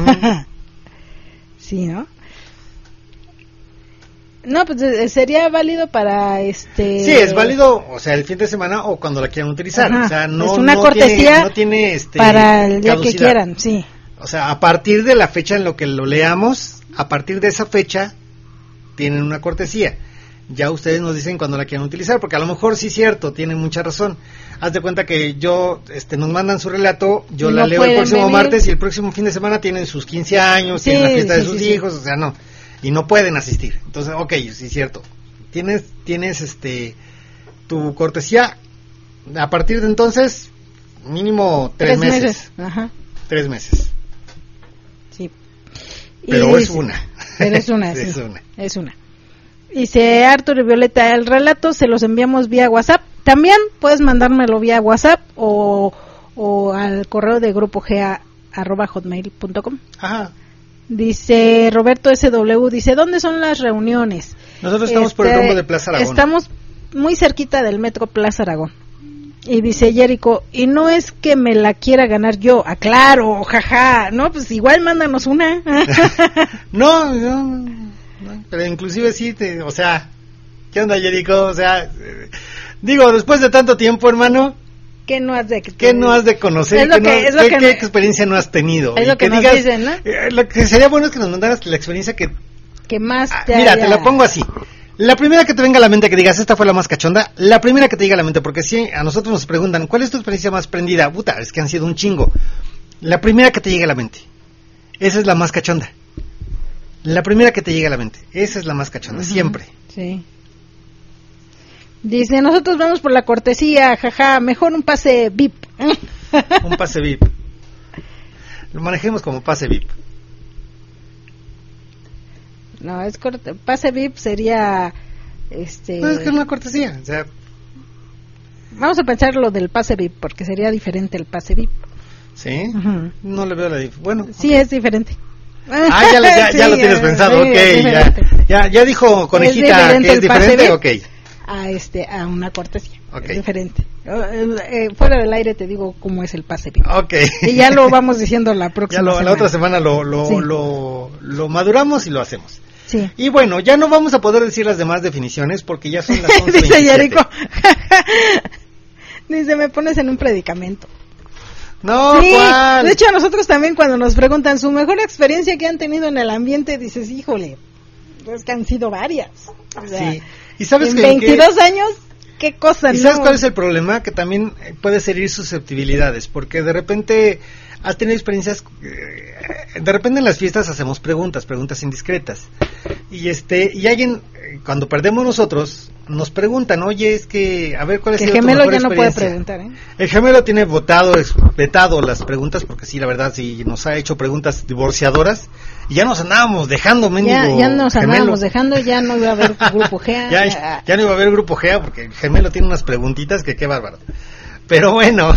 Sí, ¿no? No, pues sería válido para Sí, es válido, el fin de semana o cuando la quieran utilizar. Ajá, o sea, es una cortesía no tiene para el día que quieran, sí. O sea, a partir de la fecha en lo que lo leamos, a partir de esa fecha tienen una cortesía. Ya ustedes nos dicen cuando la quieran utilizar, porque a lo mejor sí es cierto, tienen mucha razón. Haz de cuenta que nos mandan su relato, yo la leo el próximo martes y el próximo fin de semana tienen sus 15 años, tienen la fiesta de sus hijos, o sea, no. Y no pueden asistir. Entonces, sí es cierto. Tienes tu cortesía a partir de entonces mínimo 3 meses. Ajá. 3 meses. Sí. Pero es una. Pero es una, sí. Es una. Dice Arturo y Violeta, el relato se los enviamos vía WhatsApp. También puedes mandármelo vía WhatsApp o al correo de grupogea@hotmail.com. Ajá. Dice Roberto SW, dice, ¿dónde son las reuniones? Nosotros estamos por el rumbo de Plaza Aragón. Estamos muy cerquita del metro Plaza Aragón. Y dice Jerico, y no es que me la quiera ganar yo, claro, jaja, no, pues igual mándanos una. No, pero inclusive sí, ¿qué onda, Jerico? O sea, digo, después de tanto tiempo, hermano, ¿qué no has de conocer? ¿Qué experiencia no has tenido? Es lo que nos dicen, ¿no? Lo que sería bueno es que nos mandaras la experiencia que más te te la pongo así. La primera que te venga a la mente, que digas, esta fue la más cachonda, la primera que te diga a la mente, porque si a nosotros nos preguntan, ¿cuál es tu experiencia más prendida? Puta, es que han sido un chingo. La primera que te llegue a la mente, esa es la más cachonda. La primera que te llegue a la mente, esa es la más cachonda, siempre. Sí. Dice, nosotros vamos por la cortesía, jaja, mejor un pase VIP. Un pase VIP. Lo manejemos como pase VIP. No, pase VIP sería No, es que es una cortesía, o sea. Vamos a pensar lo del pase VIP, porque sería diferente el pase VIP. ¿Sí? No le veo la diferencia. Bueno. Sí, es diferente. Ya lo tienes pensado, ya dijo Conejita que es diferente, a una cortesía, es diferente. Fuera del aire te digo cómo es el pase VIP. Y ya lo vamos diciendo la próxima semana. La otra semana lo maduramos y lo hacemos. Sí. Y bueno, ya no vamos a poder decir las demás definiciones porque ya son las 11:27. Dice Jerico. Dice, me pones en un predicamento. No, sí, ¿cuál? De hecho, a nosotros también cuando nos preguntan su mejor experiencia que han tenido en el ambiente, dices, híjole, es que han sido varias. O sea, sí. ¿Y sabes en 22 años, qué cosa, ¿Y sabes cuál es el problema? Que también puedes herir susceptibilidades, porque de repente has tenido experiencias, de repente en las fiestas hacemos preguntas indiscretas, y alguien, cuando perdemos nosotros, nos preguntan, oye, es que, a ver, ¿cuál es el tu gemelo mejor ya no puede experiencia? preguntar, ¿eh? El gemelo tiene vetado las preguntas, porque sí, la verdad, sí nos ha hecho preguntas divorciadoras, y ya nos andábamos dejando, mendigo Ya nos gemelo. andábamos dejando, ya no iba a haber Grupo GEA. ya no iba a haber Grupo GEA, porque el gemelo tiene unas preguntitas que qué bárbaro. Pero bueno,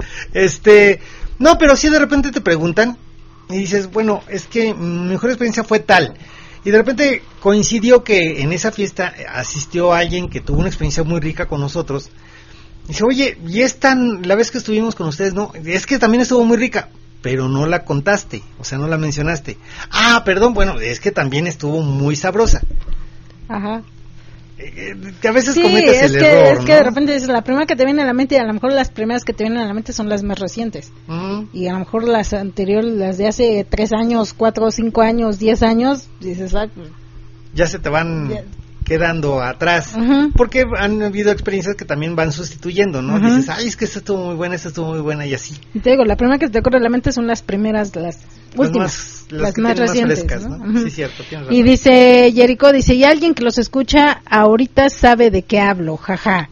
no, pero sí de repente te preguntan, y dices, bueno, es que mi mejor experiencia fue tal. Y de repente coincidió que en esa fiesta asistió alguien que tuvo una experiencia muy rica con nosotros. Dice, oye, y la vez que estuvimos con ustedes, no, es que también estuvo muy rica, pero no la contaste, o sea, no la mencionaste. Ah, perdón, bueno, es que también estuvo muy sabrosa. Ajá. Que a veces Sí, cometes el error, es que de repente es la primera que te viene a la mente, y a lo mejor las primeras que te vienen a la mente son las más recientes. Y a lo mejor las anteriores, las de hace 3 años, 4, 5 años, 10 años, dices, ya se te van quedando atrás, porque han habido experiencias que también van sustituyendo, ¿no? Dices, ay, es que esta estuvo muy buena, y así. Y te digo, la primera que te ocurre a la mente son las primeras, las últimas, las más recientes, frescas, ¿no? Sí, cierto, tienes razón. Y dice Jericho, y alguien que los escucha ahorita sabe de qué hablo, jaja.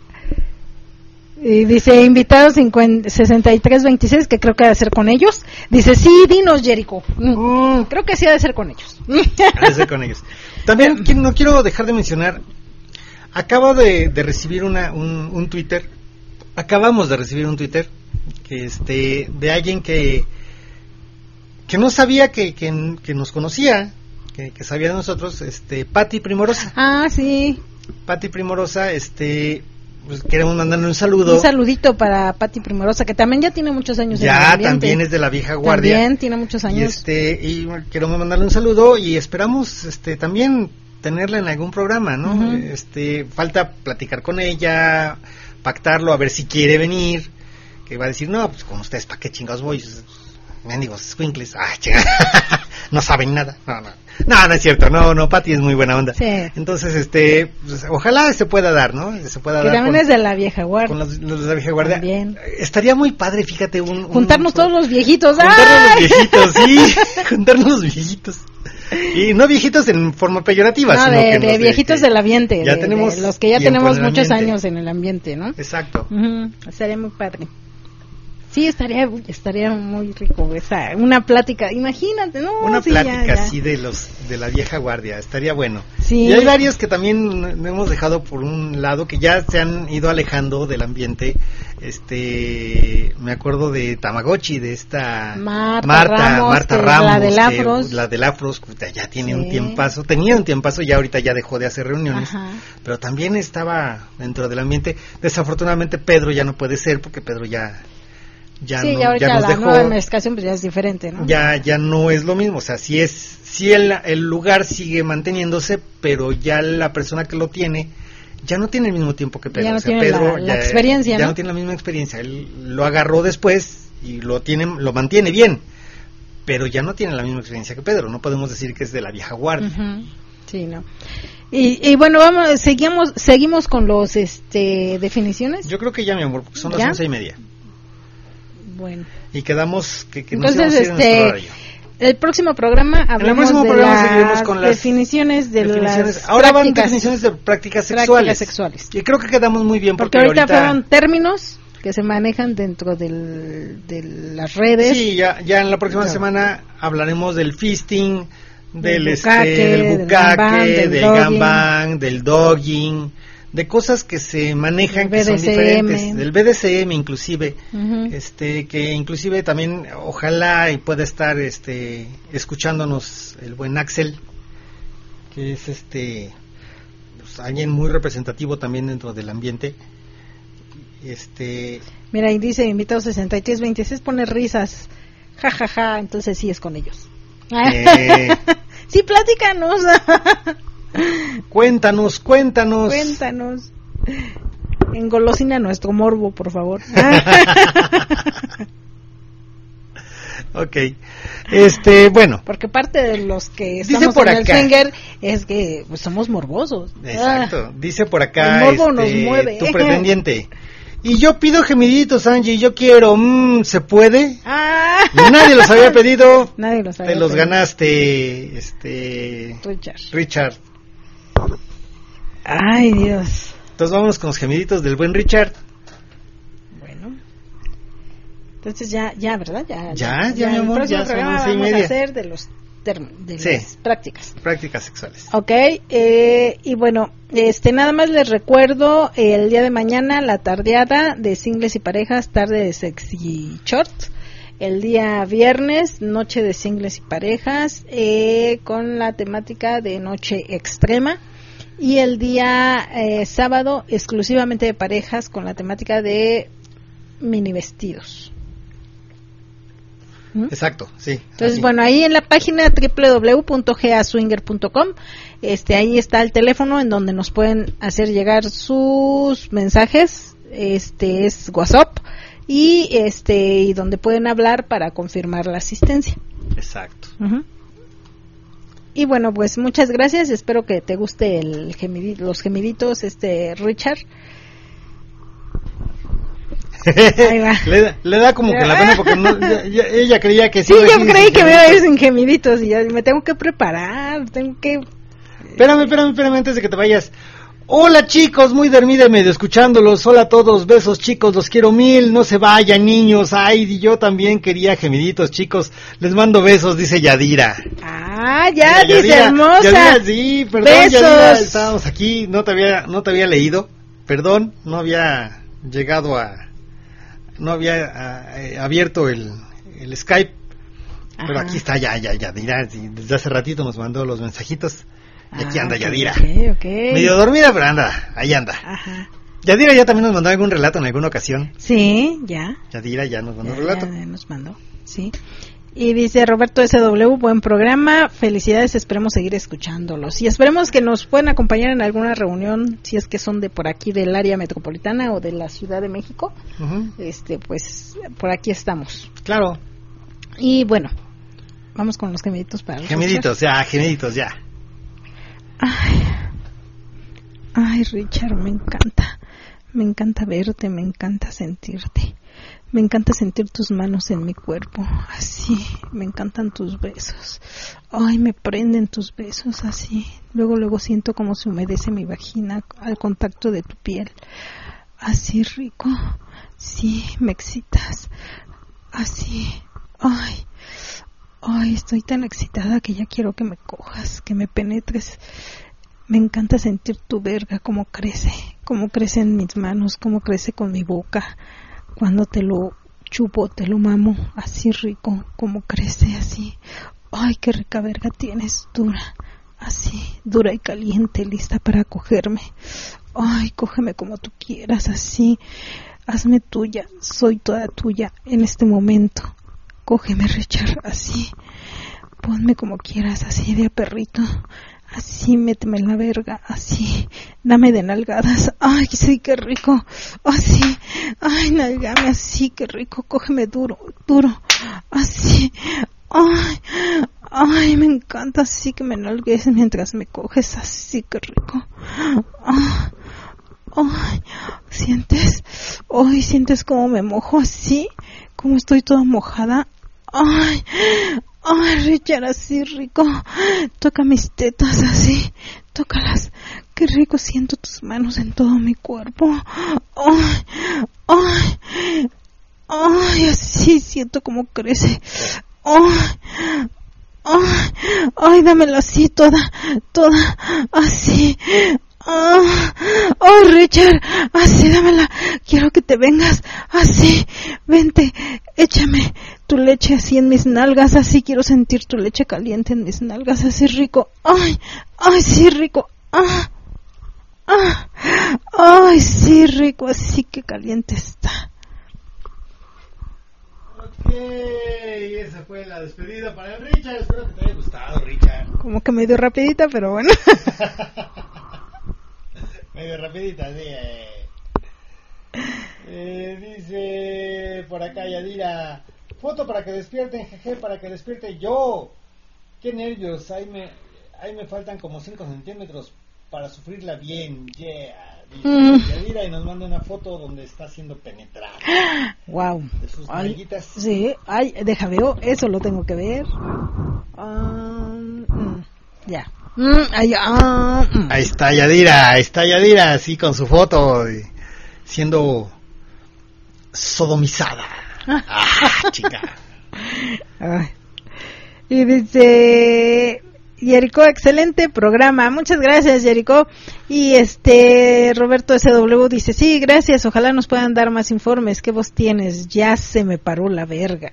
Y dice, invitados 6326, que creo que ha de ser con ellos. Dice, sí, dinos, Jericho. Creo que sí ha de ser con ellos. Ha de ser con ellos. También no quiero dejar de mencionar, acabo de recibir un Twitter, acabamos de recibir un Twitter que de alguien que no sabía que nos conocía, que sabía de nosotros, Pati Primorosa. Ah, sí. Pati Primorosa, pues queremos mandarle un saludo. Un saludito para Pati Primorosa, que también ya tiene muchos años en el ambiente. Ya, también es de la vieja guardia. También tiene muchos años. Y queremos mandarle un saludo y esperamos también tenerla en algún programa, ¿no? Falta platicar con ella, pactarlo, a ver si quiere venir, que va a decir, no, pues con ustedes, ¿para qué chingados voy? Mendigos squinkles, no saben nada. No es cierto, no, Pati es muy buena onda. Sí. Entonces, pues, ojalá se pueda dar, ¿no? Se pueda que dar. También es de la vieja guardia. Con los de la vieja guardia. También. Estaría muy padre, fíjate, juntarnos todos los viejitos. Juntarnos los viejitos, sí, juntarnos los viejitos. Y no viejitos en forma peyorativa, no, sino de que viejitos del ambiente. Ya tenemos de los que ya tenemos muchos años en el ambiente, ¿no? Exacto. Estaría muy padre. Sí, estaría muy rico una plática, imagínate, ¿no? Una sí, plática ya. así de la vieja guardia, estaría bueno. Sí. Y hay varios que también hemos dejado por un lado, que ya se han ido alejando del ambiente. Me acuerdo de Tamagotchi, de esta Marta Ramos, la del Afros, ya tiene un tiempazo, tenía un tiempazo, ya ahorita ya dejó de hacer reuniones. Pero también estaba dentro del ambiente. Desafortunadamente Pedro ya no puede ser, porque Pedro ya ahorita nos la dejó. nueva administración pues ya es diferente, ¿no? Ya no es lo mismo, o sea, sí el lugar sigue manteniéndose, pero ya la persona que lo tiene ya no tiene el mismo tiempo que Pedro. Ya no o sea, tiene Pedro la experiencia, ya no tiene la misma experiencia. Él lo agarró después y lo mantiene bien, pero ya no tiene la misma experiencia que Pedro. No podemos decir que es de la vieja guardia. Sí, no. Y bueno, seguimos con los definiciones. Yo creo que ya, mi amor, porque son las 11:30. Bueno. Y quedamos que entonces el próximo programa hablamos seguiremos con las definiciones de las ahora van definiciones de prácticas sexuales. Y creo que quedamos muy bien porque ahorita fueron términos que se manejan dentro de las redes. Sí, ya en la próxima semana hablaremos del fisting, del bucaque, del gangbang, del dogging, de cosas que se manejan que son diferentes, del BDSM inclusive, que inclusive también ojalá y pueda estar escuchándonos el buen Axel, que es pues, alguien muy representativo también dentro del ambiente. Mira, ahí dice invitado 6326, pone risas, jajaja, entonces sí es con ellos. Sí, platícanos. Cuéntanos. Engolosina nuestro morbo, por favor. Ok. Bueno. Porque parte de los que estamos en el swinger es que pues, somos morbosos. Exacto. Dice por acá el morbo nos mueve. Tu pretendiente. Y yo pido gemiditos, Angie, yo quiero, ¿se puede? Nadie los había pedido. Nadie los había Te los pedido. Ganaste, Richard. Ay, Dios. Entonces vámonos con los gemiditos del buen Richard. Bueno. Entonces ya, ¿verdad? Ya, mi amor, el próximo ya son programa 11:30. vamos a hacer de los las prácticas. Prácticas sexuales. Ok, y bueno, nada más les recuerdo el día de mañana la tardeada de singles y parejas, tarde de sexy shorts. El día viernes, noche de singles y parejas, con la temática de noche extrema. Y el día sábado, exclusivamente de parejas, con la temática de mini vestidos. Exacto, sí. Entonces, así. bueno, ahí en la página www.gaswinger.com, ahí está el teléfono en donde nos pueden hacer llegar sus mensajes, es WhatsApp, y donde pueden hablar para confirmar la asistencia. Exacto. Uh-huh. Y bueno, pues muchas gracias, espero que te guste los gemiditos, Richard. le da como que la pena porque ella creía que sí. Sí, yo creí que me iba a ir sin gemiditos y ya me tengo que preparar, Espérame antes de que te vayas. Hola chicos, muy dormida y medio escuchándolos. Hola a todos, besos chicos, los quiero mil. No se vayan niños. Ay, yo también quería gemiditos chicos. Les mando besos, dice Yadira. Ah, Yadira, hermosa. Yadira, sí, perdón, besos. Yadira, estábamos aquí, no te había leído. Perdón, no había llegado no había abierto el Skype. Ajá. Pero aquí está Yadira, desde hace ratito nos mandó los mensajitos. Y aquí anda Yadira. Okay. Medio dormida, pero ahí anda. Ajá. Yadira ya también nos mandó algún relato en alguna ocasión. Sí, ya. Yadira ya nos mandó un relato. Ya nos mandó, sí. Y dice Roberto SW, buen programa, felicidades, esperemos seguir escuchándolos. Y esperemos que nos puedan acompañar en alguna reunión, si es que son de por aquí del área metropolitana o de la Ciudad de México. Uh-huh. Pues por aquí estamos. Claro. Y bueno, vamos con los gemiditos para gemiditos ya. Ay, Richard, me encanta verte, me encanta sentirte, me encanta sentir tus manos en mi cuerpo, así, me encantan tus besos, ay, me prenden tus besos, así, luego siento como se humedece mi vagina al contacto de tu piel, así rico, sí, me excitas, así, ay, estoy tan excitada que ya quiero que me cojas, que me penetres. Me encanta sentir tu verga, cómo crece en mis manos, cómo crece con mi boca. Cuando te lo chupo, te lo mamo, así rico, cómo crece así. Ay, qué rica verga tienes, dura, así, dura y caliente, lista para cogerme. Ay, cógeme como tú quieras, así. Hazme tuya, soy toda tuya en este momento. Cógeme, Richard, así, ponme como quieras, así de a perrito, así, méteme en la verga, así, dame de nalgadas, ay, sí, qué rico, así, ay, nalgame así, qué rico, cógeme duro, así, ay, me encanta así que me nalgues mientras me coges, así, qué rico, ay, sientes como me mojo así, como estoy toda mojada. Ay, Richard, así rico. Toca mis tetas así, tócalas. Qué rico siento tus manos en todo mi cuerpo. Ay, así siento como crece. Ay, dámela así toda, así. Oh, Richard, así dámela, quiero que te vengas, así, vente, échame tu leche así en mis nalgas, así quiero sentir tu leche caliente en mis nalgas, así rico, ay, sí rico, ay, sí rico, así que caliente está. Ok, esa fue la despedida para el Richard, espero que te haya gustado, Richard. Como que medio rapidita, pero bueno. Medio rapidita, sí. Dice por acá Yadira, foto para que despierten, jeje, para que despierte yo. Qué nervios, ahí me faltan como 5 centímetros para sufrirla bien, yeah. Dice Yadira y nos manda una foto donde está siendo penetrada. Wow. De sus nalguitas. Sí, deja veo, eso lo tengo que ver. Ya. Ahí está Yadira, así con su foto, siendo sodomizada. Chica. Ay. Y dice Jerico, excelente programa, muchas gracias Jerico. Y Roberto SW dice, sí, gracias, ojalá nos puedan dar más informes. ¿Qué voz tienes? Ya se me paró la verga.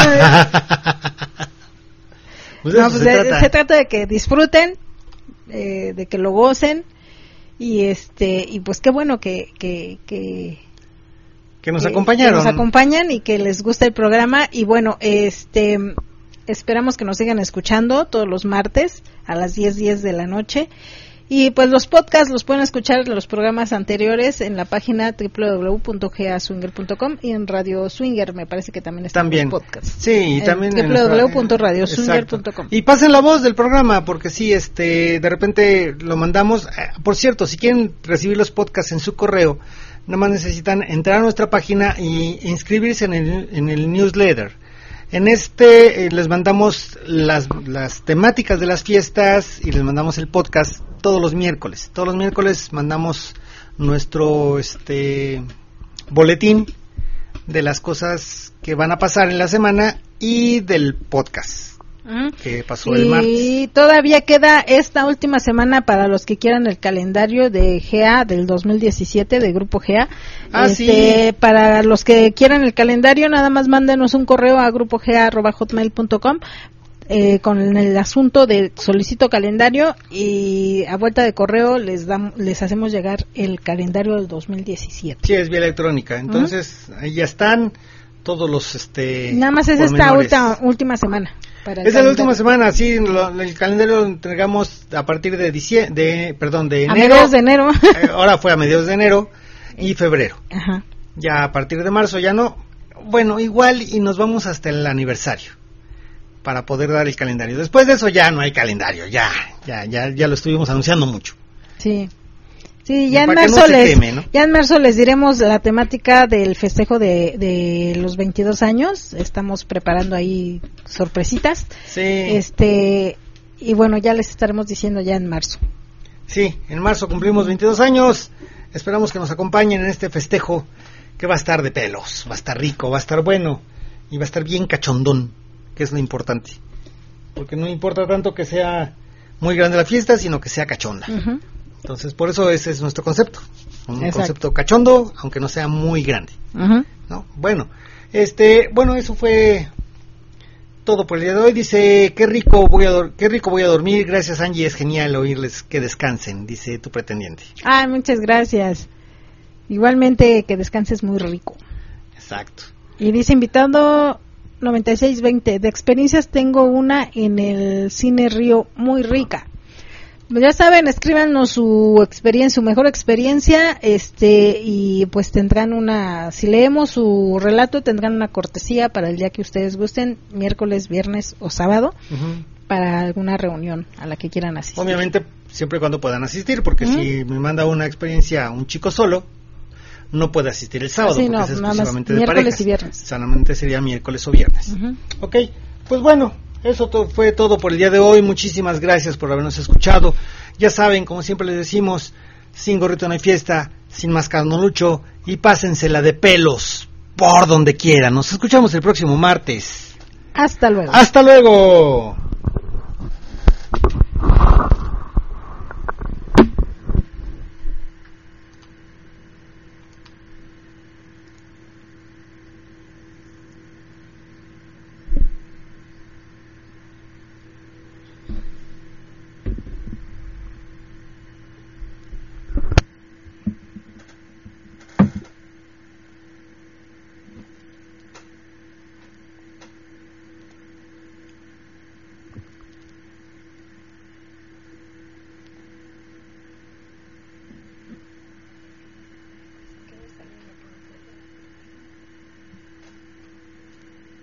Se trata de que disfruten, de que lo gocen, y pues qué bueno que nos acompañaron. Que nos acompañan y que les gusta el programa. Y bueno, esperamos que nos sigan escuchando todos los martes a las 10:10 de la noche. Y pues los podcasts los pueden escuchar en los programas anteriores en la página www.gaswinger.com y en Radio Swinger, me parece que también están los podcasts. Sí, y también www.radioswinger.com. Y pasen la voz del programa, porque sí, de repente lo mandamos. Por cierto, si quieren recibir los podcasts en su correo, nada más necesitan entrar a nuestra página y inscribirse en el newsletter. En les mandamos las temáticas de las fiestas y les mandamos el podcast todos los miércoles. Todos los miércoles mandamos nuestro boletín de las cosas que van a pasar en la semana y del podcast que pasó el martes. Y todavía queda esta última semana para los que quieran el calendario de GEA del 2017 de Grupo GEA. Sí. Para los que quieran el calendario, nada más mándenos un correo a grupogea@hotmail.com con el asunto de solicito calendario, y a vuelta de correo les hacemos llegar el calendario del 2017. Sí, es vía electrónica. Entonces, ahí ya están todos los nada más es esta última semana. Es la última semana, sí, el calendario lo entregamos a partir de enero. A mediados de enero. Ahora fue a mediados de enero y febrero. Ajá. Ya a partir de marzo ya no. Bueno, igual y nos vamos hasta el aniversario para poder dar el calendario. Después de eso ya no hay calendario, ya lo estuvimos anunciando mucho. Sí. Sí, ya en marzo les diremos la temática del festejo de los 22 años. Estamos preparando ahí sorpresitas. Sí. Y bueno, ya les estaremos diciendo ya en marzo. Sí, en marzo cumplimos 22 años. Esperamos que nos acompañen en este festejo que va a estar de pelos, va a estar rico, va a estar bueno y va a estar bien cachondón, que es lo importante. Porque no importa tanto que sea muy grande la fiesta, sino que sea cachonda. Uh-huh. Entonces, por eso ese es nuestro concepto. Un concepto cachondo, aunque no sea muy grande. Uh-huh. ¿No? Bueno, eso fue todo por el día de hoy. Dice, qué rico voy a dormir. Gracias, Angie, es genial oírles que descansen, dice tu pretendiente. Ah, muchas gracias. Igualmente, que descanses muy rico. Exacto. Y dice, invitado 9620, de experiencias tengo una en el Cine Río muy rica. Ya saben, escríbanos su experiencia, su mejor experiencia, y pues tendrán si leemos su relato, tendrán una cortesía para el día que ustedes gusten, miércoles, viernes o sábado, uh-huh, para alguna reunión a la que quieran asistir. Obviamente, siempre y cuando puedan asistir, porque uh-huh, si me manda una experiencia un chico solo, no puede asistir el sábado, porque es exclusivamente de miércoles parejas. Y viernes. Solamente sería miércoles o viernes. Uh-huh. Ok, pues bueno, eso fue todo por el día de hoy. Muchísimas gracias por habernos escuchado. Ya saben, como siempre les decimos, sin gorrito no hay fiesta, sin máscara no lucho, y pásensela de pelos por donde quieran. Nos escuchamos el próximo martes. Hasta luego. ¡Hasta luego!